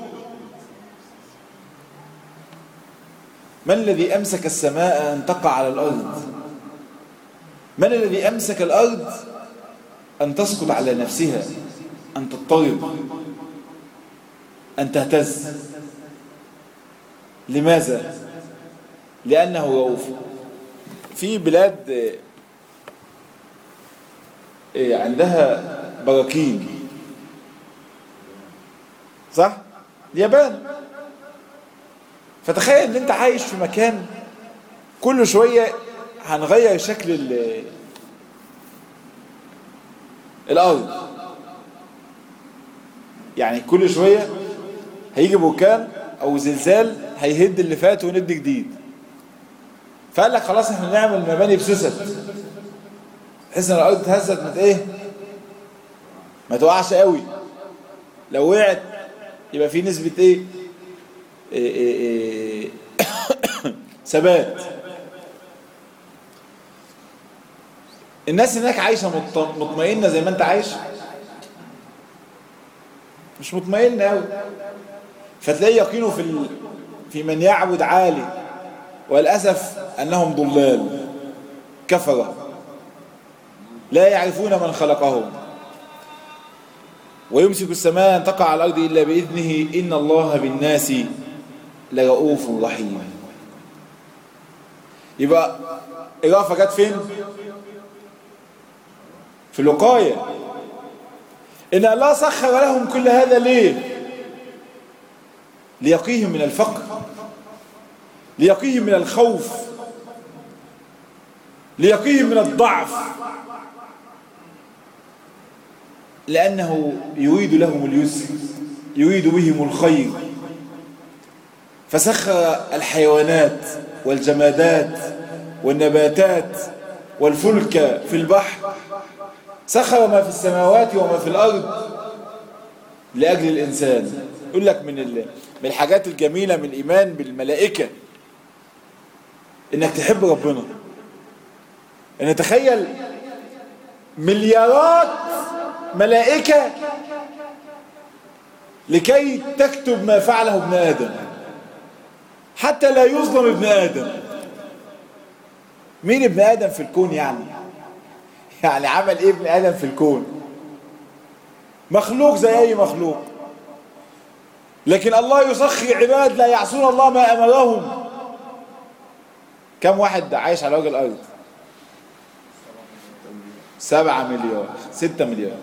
S2: من الذي أمسك السماء أن تقع على الأرض؟ من الذي أمسك الأرض أن تسقط على نفسها، أن تضطرب، أن تهتز؟ لماذا؟ لأنه رؤوف. في بلاد عندها براكين، صح؟ اليابان. فتخيل ان انت عايش في مكان كل شوية هنغير شكل الارض، يعني كل شوية هيجي بركان او زلزال هيهد اللي فات وند جديد. فقال لك خلاص احنا نعمل مباني بسوست بحيث ان الارض تهزت مت ايه ما توقعش قوي. لو وقعت يبقى في نسبة ايه, إيه, إيه, إيه ثبات. الناس هناك عايشة مطمئنة زي ما انت عايش؟ مش مطمئنة قوي. فتلاقي يقينه في ال... في من يعبد عالي، والأسف أنهم ضلال كفرة لا يعرفون من خلقهم. ويمسك السماء أن تقع على الأرض إلا بإذنه إن الله بالناس لرؤوف رحيم. يبقى الرأفة جت فين؟ في الوقاية. إن الله سخر لهم كل هذا ليه؟ ليقيهم من الفقر، ليقيهم من الخوف، ليقيهم من الضعف، لأنه يريد لهم اليسر، يريد بهم الخير. فسخر الحيوانات والجمادات والنباتات والفلك في البحر، سخر ما في السماوات وما في الأرض لأجل الإنسان. يقول لك من من الحاجات الجميلة من الإيمان بالملائكة إنك تحب ربنا. إن تخيل مليارات ملائكة لكي تكتب ما فعله ابن آدم حتى لا يظلم ابن آدم. مين ابن آدم في الكون يعني؟ يعني عمل ايه ابن آدم في الكون؟ مخلوق زي اي مخلوق، لكن الله يسخر عباد لا يعصون الله ما أمرهم. كم واحد عايش على وجه الأرض؟ سبعة مليار، ستة مليار.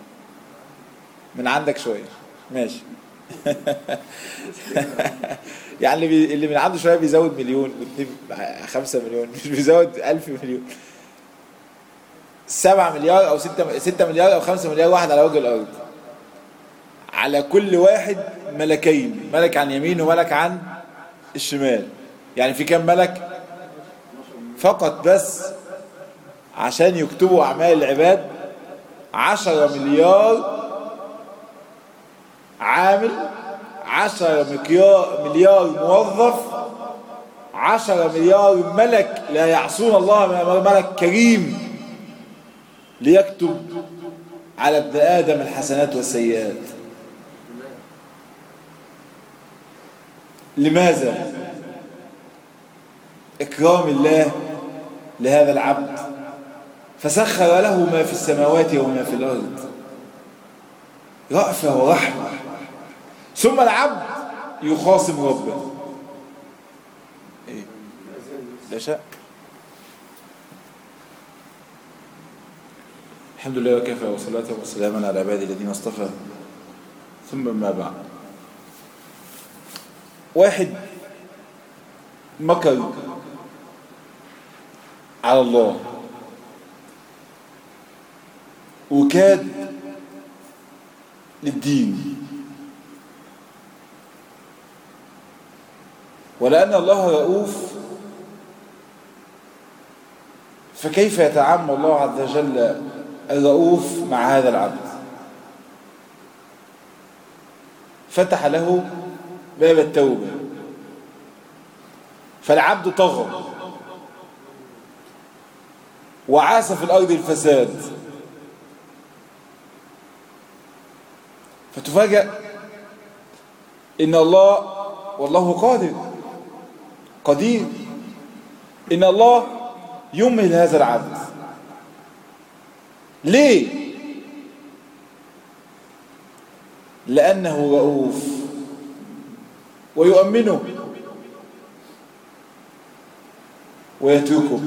S2: من عندك شوية ماشي. يعني اللي, بي... اللي من عنده شوية بيزود مليون خمسة مليون، مش بيزود ألف مليون. سبعة مليار أو ستة, ستة مليار أو خمسة مليار واحد على وجه الأرض. على كل واحد ملكين، ملك عن يمين وملك عن الشمال. يعني في كم ملك فقط بس عشان يكتبوا أعمال العباد؟ عشرة مليار عامل عشرة مليار موظف، عشرة مليار ملك لا يعصون الله ما أمر، ملك كريم ليكتب على ابن آدم الحسنات والسيئات. لماذا؟ إكرام الله لهذا العبد، فسخر له ما في السماوات وما في الأرض، رأفة ورحمة. ثم العبد يخاصم ربه. إيه؟ لا شاء. الحمد لله وكفى، وصلاة وسلاما على عبادي الذين اصطفى، ثم ما بعد. واحد مكر على الله وكاد للدين، ولأن الله رؤوف فكيف يتعامل الله عز وجل الرؤوف مع هذا العبد؟ فتح له باب التوبة، فالعبد طغى وعاش في الأرض الفساد، فتفاجأ إن الله والله قادر قدير إن الله يمهل هذا العبد. ليه؟ لأنه رؤوف ويؤمنه ويتركه.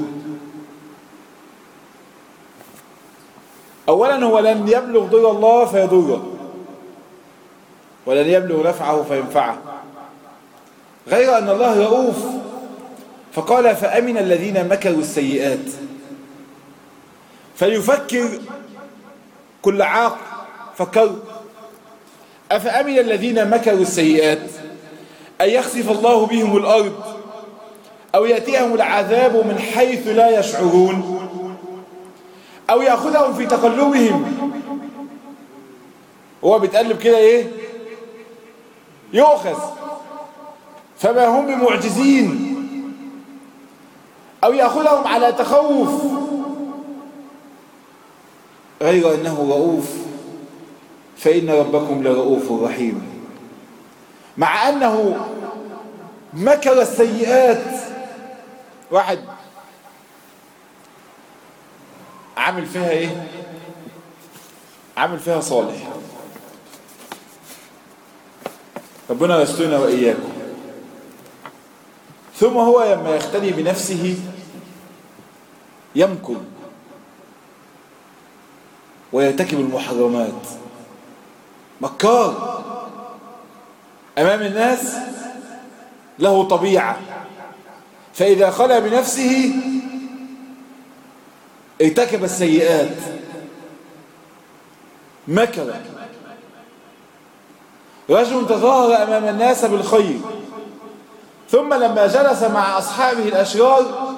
S2: أولا هو لن يبلغ ضر الله فيضره، ولن يبلغ نفعه فينفعه، غير أن الله رؤوف، فقال فأمن الذين مكروا السيئات. فليفكر كل عاقل فكر، أفأمن الذين مكروا السيئات أن يخسف الله بهم الأرض أو يأتيهم العذاب من حيث لا يشعرون أو يأخذهم في تقلبهم. هو بيتقلب كده إيه؟ يؤخذ، فما هم بمعجزين، أو يأخذهم على تخوف، غير أنه رؤوف، فإن ربكم لرؤوف رحيم. مع أنه مكر السيئات. واحد عامل فيها إيه؟ عامل فيها صالح، ربنا يسترنا وإياكم. ثم هو لما يختلي بنفسه يمكر ويرتكب المحرمات، مكار أمام الناس، له طبيعة، فإذا خلى بنفسه ارتكب السيئات، مكر. رجل تظاهر أمام الناس بالخير، ثم لما جلس مع أصحابه الأشرار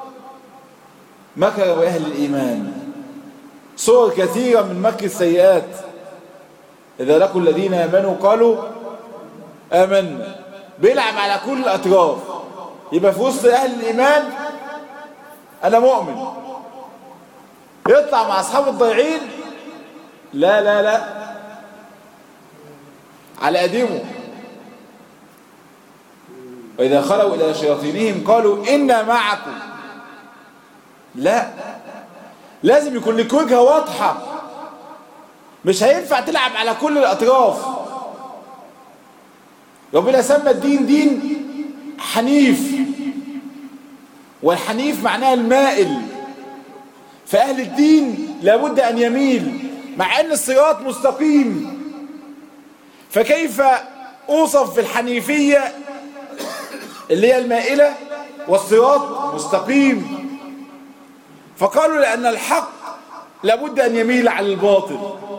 S2: مكر بأهل الإيمان. صور كثيرة من مكر السيئات. إذا لقوا الذين آمنوا قالوا آمنا، بيلعب على كل الأطراف. يبقى في وسط أهل الإيمان أنا مؤمن، يطلع مع أصحاب الضيعين لا لا لا على قديمه. وإذا خلوا إلى شياطينهم قالوا إنا معكم. لا، لازم يكون لك وجهة واضحة، مش هينفع تلعب على كل الأطراف. ربنا سمى الدين دين حنيف، والحنيف معناه المائل، فأهل الدين لابد أن يميل، مع أن الصراط مستقيم. فكيف أوصف في الحنيفية اللي هي المائلة والصراط مستقيم؟ فقالوا لأن الحق لابد أن يميل على الباطل.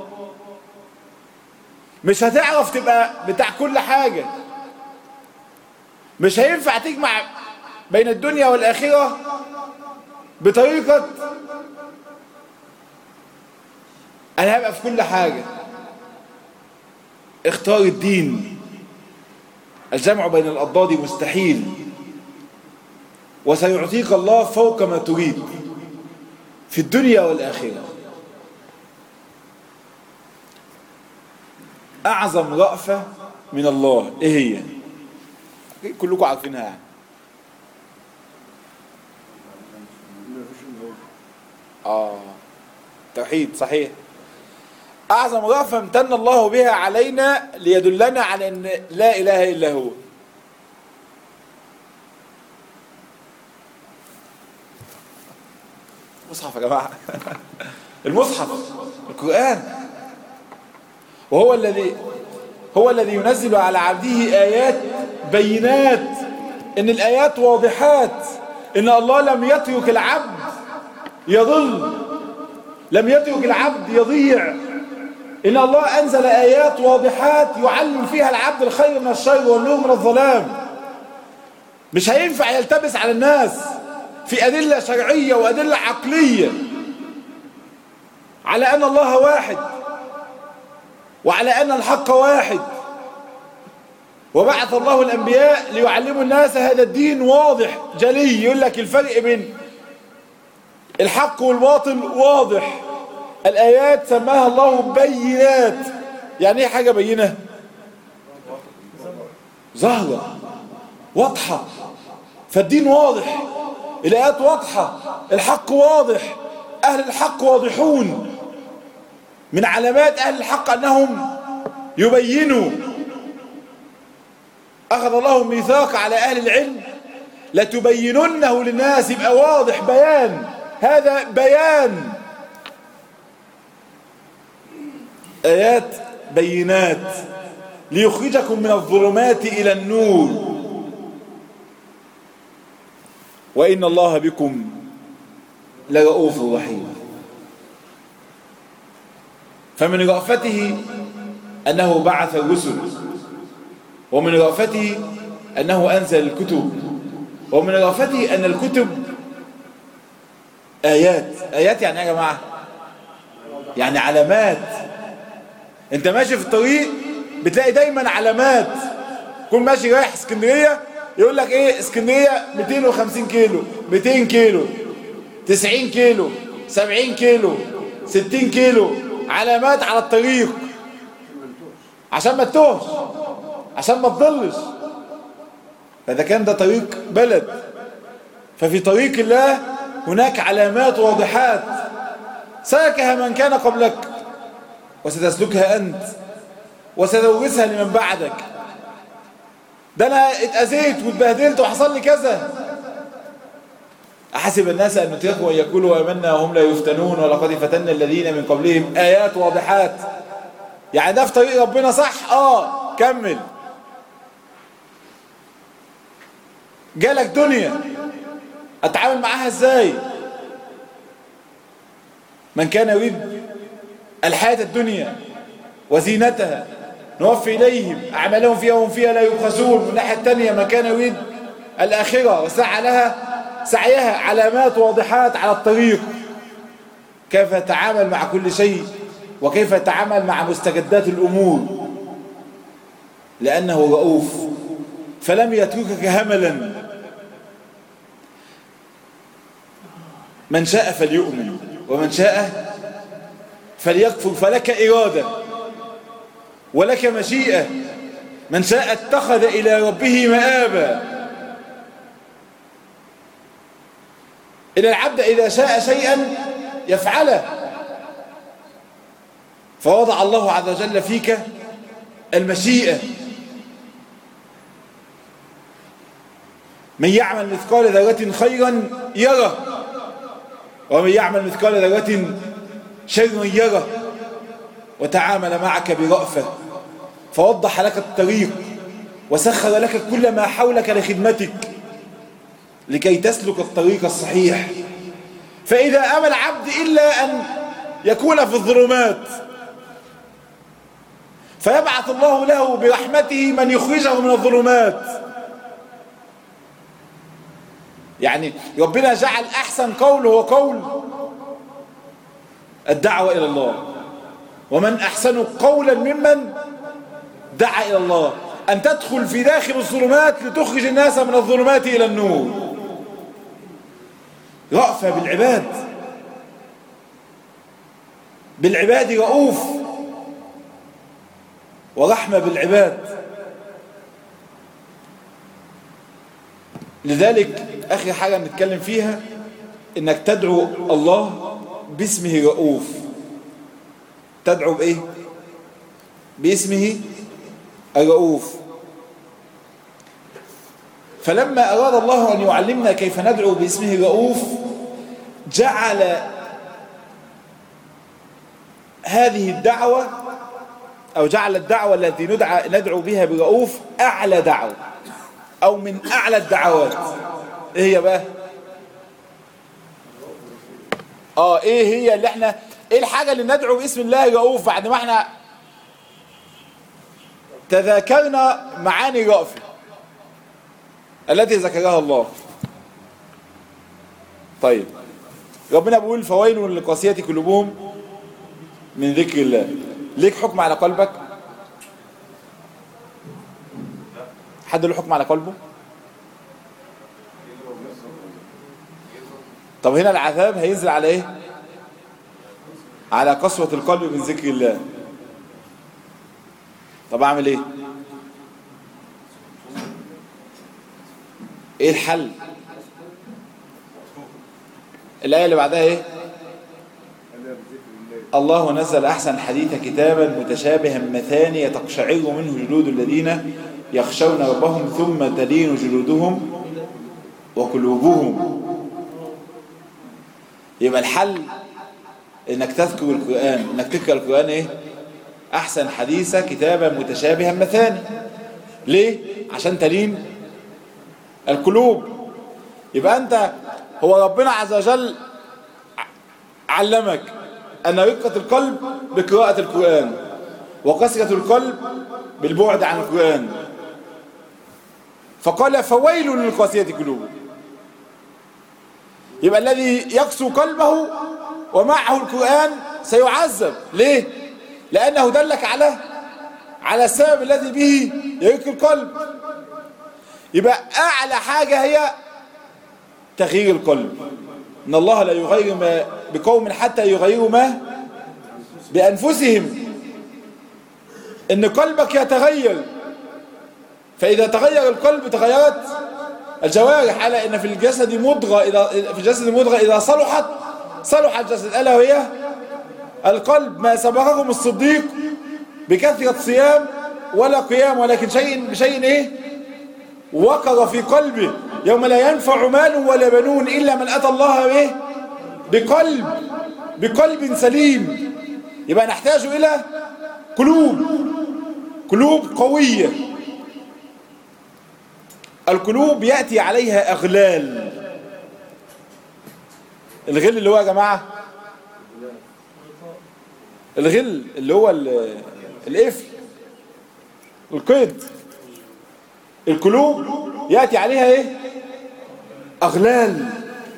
S2: مش هتعرف تبقى بتاع كل حاجة، مش هينفع تجمع بين الدنيا والآخرة بطريقة أنا هبقى في كل حاجة. اختار الدين الجمع بين الأضداد مستحيل، وسيعطيك الله فوق ما تريد في الدنيا والآخرة. أعظم رأفة من الله إيه هي؟ كلكم عارفينها يعني. آه توحيد صحيح. أعظم رأفة امتن الله بها علينا ليدلنا على أن لا إله إلا هو. المصحف يا جماعة المصحف القرآن، وهو الذي هو الذي ينزل على عبده آيات بينات، إن الآيات واضحات، إن الله لم يترك العبد يضل، لم يترك العبد يضيع، إن الله أنزل آيات واضحات يعلم فيها العبد الخير من الشر والنور من الظلام. مش هينفع يلتبس على الناس في أدلة شرعية وأدلة عقلية على أن الله واحد وعلى أن الحق واحد، وبعث الله الأنبياء ليعلموا الناس هذا الدين واضح جلي. يقول لك الفرق بين الحق والباطل واضح. الآيات سماها الله بينات. يعني ايه حاجة بينة؟ ظاهرة واضحة، فالدين واضح، الآيات واضحة، الحق واضح، أهل الحق واضحون. من علامات أهل الحق أنهم يبينوا. أخذ الله ميثاق على أهل العلم لتبيننه للناس، يبقى واضح بيان، هذا بيان. آيات بينات ليخرجكم من الظلمات إلى النور وإن الله بكم لرؤوف رحيم. فمن رأفته أنه بعث الرسل، ومن رأفته أنه أنزل الكتب، ومن رأفته أن الكتب آيات. آيات يعني ايه يا جماعة؟ يعني علامات. انت ماشي في الطريق بتلاقي دايما علامات. كل ماشي رايح اسكندرية يقول لك ايه، اسكندرية مئتين وخمسين كيلو، مئتين كيلو، تسعين كيلو، سبعين كيلو، ستين كيلو، علامات على الطريق عشان ما تتوهش، عشان ما تضلش. فإذا كان ده طريق بلد، ففي طريق الله هناك علامات واضحات سلكها من كان قبلك وستسلكها أنت وستورثها لمن بعدك. ده أنا اتأذيت واتبهدلت وحصل لي كذا. أحسب الناس أن يتركوا أن يقولوا آمنا وهم لا يفتنون ولقد فتنا الذين من قبلهم. آيات واضحات. يعني ده في طريق ربنا صح؟ آه كمل. جالك دنيا أتعامل معاها إزاي؟ من كان يريد الحياة الدنيا وزينتها نوفي إليهم أعمالهم فيها وهم فيها لا يبخسون. من الناحية الثانية من كان يريد الآخرة وسعى لها سعيها. علامات واضحات على الطريق، كيف يتعامل مع كل شيء وكيف يتعامل مع مستجدات الأمور، لأنه رؤوف فلم يتركك هملا. من شاء فليؤمن ومن شاء فليكفر، فلك إرادة ولك مشيئة. من شاء اتخذ إلى ربه مآبا. إن العبد إذا شاء شيئا يفعله، فوضع الله عز وجل فيك المشيئة. من يعمل مثقال ذرة خيرا يره، ومن يعمل مثقال ذرة شرا يره. وتعامل معك برأفة، فوضح لك الطريق وسخر لك كل ما حولك لخدمتك لكي تسلك الطريق الصحيح. فإذا أمل العبد إلا أن يكون في الظلمات فيبعث الله له برحمته من يخرجه من الظلمات. يعني ربنا جعل أحسن قول هو قول الدعوة إلى الله. ومن أحسن قولا ممن دعا إلى الله. أن تدخل في داخل الظلمات لتخرج الناس من الظلمات إلى النور. رأفة بالعباد، بالعباد رؤوف، ورحمة بالعباد. لذلك آخر حاجة نتكلم فيها إنك تدعو الله باسمه رؤوف. تدعو بإيه؟ باسمه الرؤوف. فلما أراد الله أن يعلمنا كيف ندعو باسمه الرؤوف جعل هذه الدعوة أو جعل الدعوة التي ندعى ندعو بها برؤوف أعلى دعوة أو من أعلى الدعوات. إيه هي بقى؟ آه إيه هي اللي إحنا إيه الحاجة اللي ندعو باسم الله رؤوف بعد ما إحنا تذاكرنا معاني الرأفة التي ذكرها الله؟ طيب ربنا بيقول فويل للقاسية قلوبهم من ذكر الله. ليك حكم على قلبك؟ حد له حكم على قلبه؟ طب هنا العذاب هينزل على ايه؟ على قسوة القلب من ذكر الله. طب اعمل ايه؟ ايه الحل؟ الآية اللي بعدها ايه؟ الله نزل أحسن الحديث كتابا متشابها مثانية تقشعر منه جلود الذين يخشون ربهم ثم تلين جلودهم وقلوبهم. يبقى الحل انك تذكر القرآن، انك تقرأ القرآن ايه؟ أحسن حديث كتابا متشابها مثاني. ليه؟ عشان تلين القلوب. يبقى أنت هو ربنا عز وجل علمك أن رقة القلب بقراءة القرآن وقسوة القلب بالبعد عن القرآن. فقال فويل للقاسية قلوبهم. يبقى الذي يقسو قلبه ومعه القرآن سيعذب. ليه؟ لأنه دلك على على السبب الذي به يرق القلب. يبقى أعلى حاجة هي تغيير القلب. إن الله لا يغير ما بقوم حتى يغيروا ما بأنفسهم. إن قلبك يتغير، فإذا تغير القلب تغيرت الجوارح. على إن في الجسد مضغة إذا في الجسد مضغة إذا صلحت صلح الجسد، ألا وهي القلب. ما سبقكم الصديق بكثرة صيام ولا قيام، ولكن شيء بشيء إيه؟ وقر في قلبه يوم لا ينفع مال ولا بنون إلا من أتى الله به بقلب بقلب سليم. يبقى نحتاج إلى قلوب قلوب قوية. القلوب يأتي عليها أغلال. الغل اللي هو يا جماعة الغل اللي هو القفل القيد. القلوب يأتي عليها ايه؟ أغلال.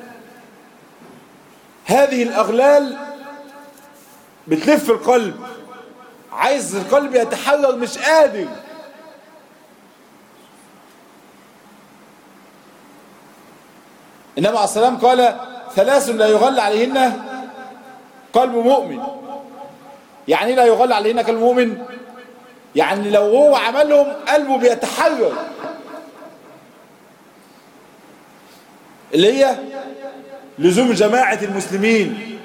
S2: هذه الأغلال بتلف القلب، عايز القلب يتحرر مش قادر. النبي عليه الصلاة والسلام قال ثلاث لا يغل عليهن قلب مؤمن. يعني لا يغل عليهن قلب مؤمن، يعني لو هو عملهم قلبه بيتحرر. اللي هي لزوم جماعة المسلمين،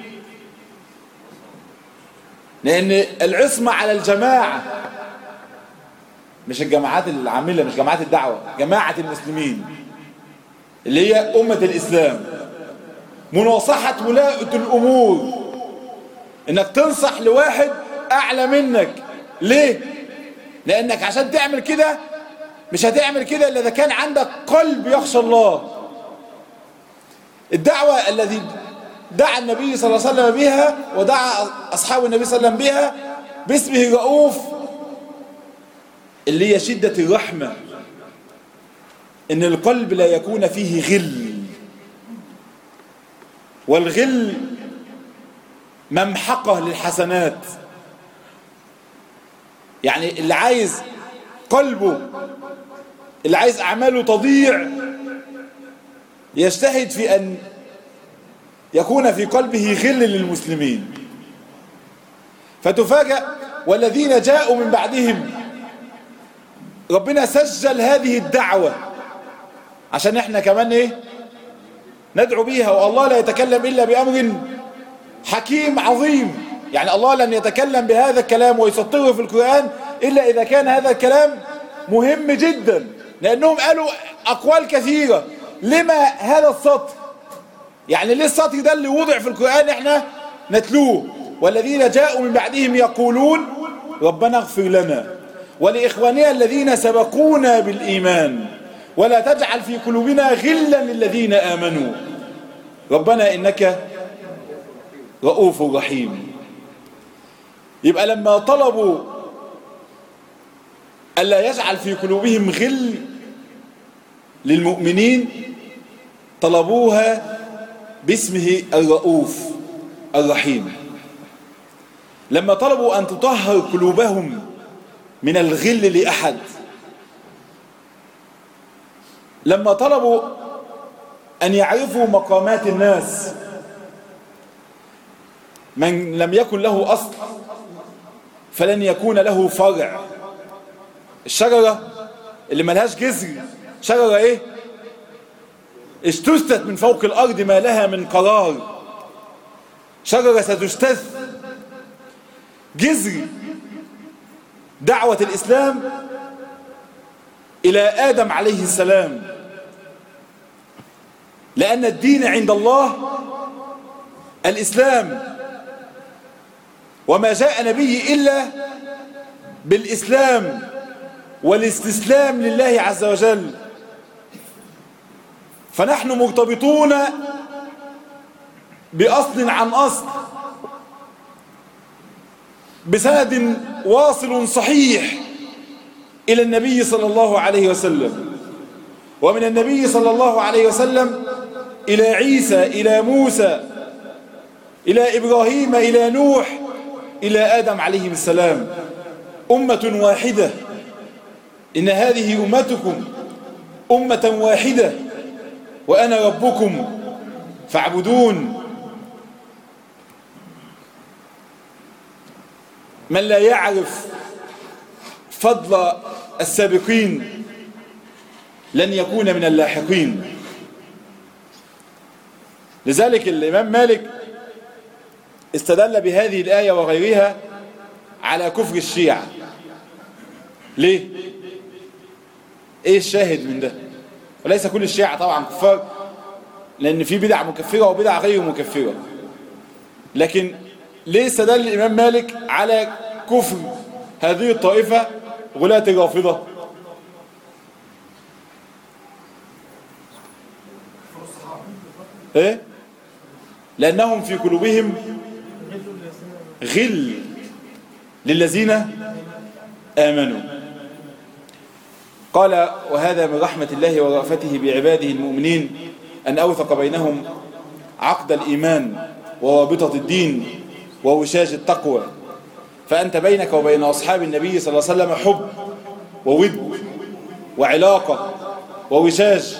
S2: لأن العصمة على الجماعة، مش الجماعات العاملة، مش جماعات الدعوة، جماعة المسلمين اللي هي أمة الإسلام. مناصحة ولاة الأمور، إنك تنصح لواحد أعلى منك. ليه؟ لأنك عشان تعمل كده مش هتعمل كده إلا إذا كان عندك قلب يخشى الله. الدعوة الذي دعا النبي صلى الله عليه وسلم بها ودعا أصحاب النبي صلى الله عليه وسلم بها باسمه رؤوف، اللي هي شدة الرحمة، إن القلب لا يكون فيه غل. والغل ممحقة للحسنات. يعني اللي عايز قلبه اللي عايز أعماله تضيع يجتهد في أن يكون في قلبه غل للمسلمين، فتفاجأ والذين جاءوا من بعدهم ربنا سجل هذه الدعوة عشان احنا كمان ايه ندعو بيها. والله لا يتكلم إلا بأمر حكيم عظيم، يعني الله لن يتكلم بهذا الكلام ويسطره في القرآن إلا إذا كان هذا الكلام مهم جدا، لأنهم قالوا أقوال كثيرة. لما هذا السطر؟ يعني ليه السطر ده اللي وضع في القرآن احنا نتلوه؟ والذين جاءوا من بعدهم يقولون ربنا اغفر لنا ولإخواننا الذين سبقونا بالإيمان ولا تجعل في قلوبنا غلا للذين آمنوا ربنا إنك رؤوف رحيم. يبقى لما طلبوا ألا يجعل في قلوبهم غل للمؤمنين طلبوها باسمه الرؤوف الرحيم. لما طلبوا أن تطهر قلوبهم من الغل لأحد، لما طلبوا أن يعرفوا مقامات الناس، من لم يكن له أصل فلن يكون له فرع. الشجرة اللي ملهاش جذر شجرة ايه؟ اجتثت من فوق الأرض ما لها من قرار، شجرة ستجتث. جذر دعوة الإسلام إلى آدم عليه السلام، لأن الدين عند الله الإسلام، وما جاء نبي إلا بالإسلام والاستسلام لله عز وجل. فنحن مرتبطون بأصل عن أصل، بسند واصل صحيح إلى النبي صلى الله عليه وسلم، ومن النبي صلى الله عليه وسلم إلى عيسى، إلى موسى، إلى إبراهيم، إلى نوح، إلى آدم عليهم السلام. أمة واحدة، إن هذه أمتكم أمة واحدة وأنا ربكم فاعبدون. من لا يعرف فضل السابقين لن يكون من اللاحقين. لذلك الإمام مالك استدل بهذه الآية وغيرها على كفر الشيعة. ليه؟ ايه الشاهد من ده؟ وليس كل الشيعة طبعا كفار، لأن في بدع مكفرة وبدع غير مكفرة، لكن ليه استدل الإمام مالك على كفر هذه الطائفة غلاة الرافضة؟ ايه؟ لأنهم في قلوبهم غل للذين آمنوا. قال وهذا من رحمة الله ورأفته بعباده المؤمنين أن أوثق بينهم عقد الإيمان ووابطة الدين ووشاج التقوى، فأنت بينك وبين أصحاب النبي صلى الله عليه وسلم حب وود وعلاقة ووشاج،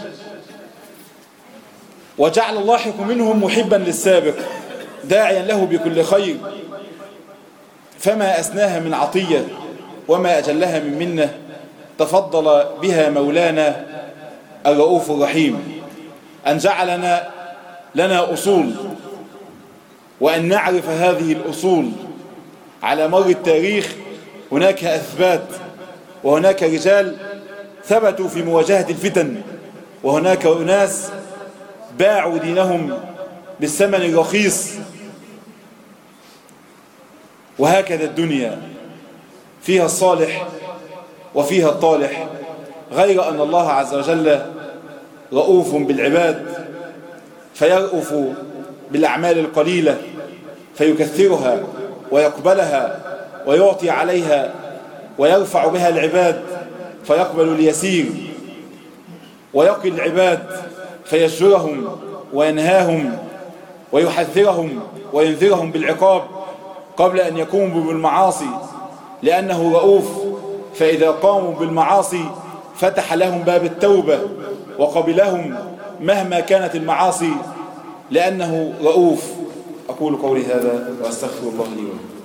S2: وجعل اللاحق منهم محبا للسابق داعيا له بكل خير، فما أسناها من عطية وما أجلها من منة تفضل بها مولانا الرؤوف الرحيم، أن جعلنا لنا أصول، وأن نعرف هذه الأصول على مر التاريخ. هناك أثبات وهناك رجال ثبتوا في مواجهة الفتن، وهناك أناس باعوا دينهم بالثمن الرخيص. وهكذا الدنيا فيها الصالح وفيها الطالح، غير أن الله عز وجل رؤوف بالعباد، فيرؤف بالأعمال القليلة فيكثرها ويقبلها ويعطي عليها ويرفع بها العباد فيقبل اليسير، ويقي العباد فيزجرهم وينهاهم ويحذرهم وينذرهم بالعقاب قبل أن يقوموا بالمعاصي، لأنه رؤوف فإذا قاموا بالمعاصي فتح لهم باب التوبة وقبلهم مهما كانت المعاصي، لأنه رؤوف. أقول قولي هذا وأستغفر الله لي ولكم.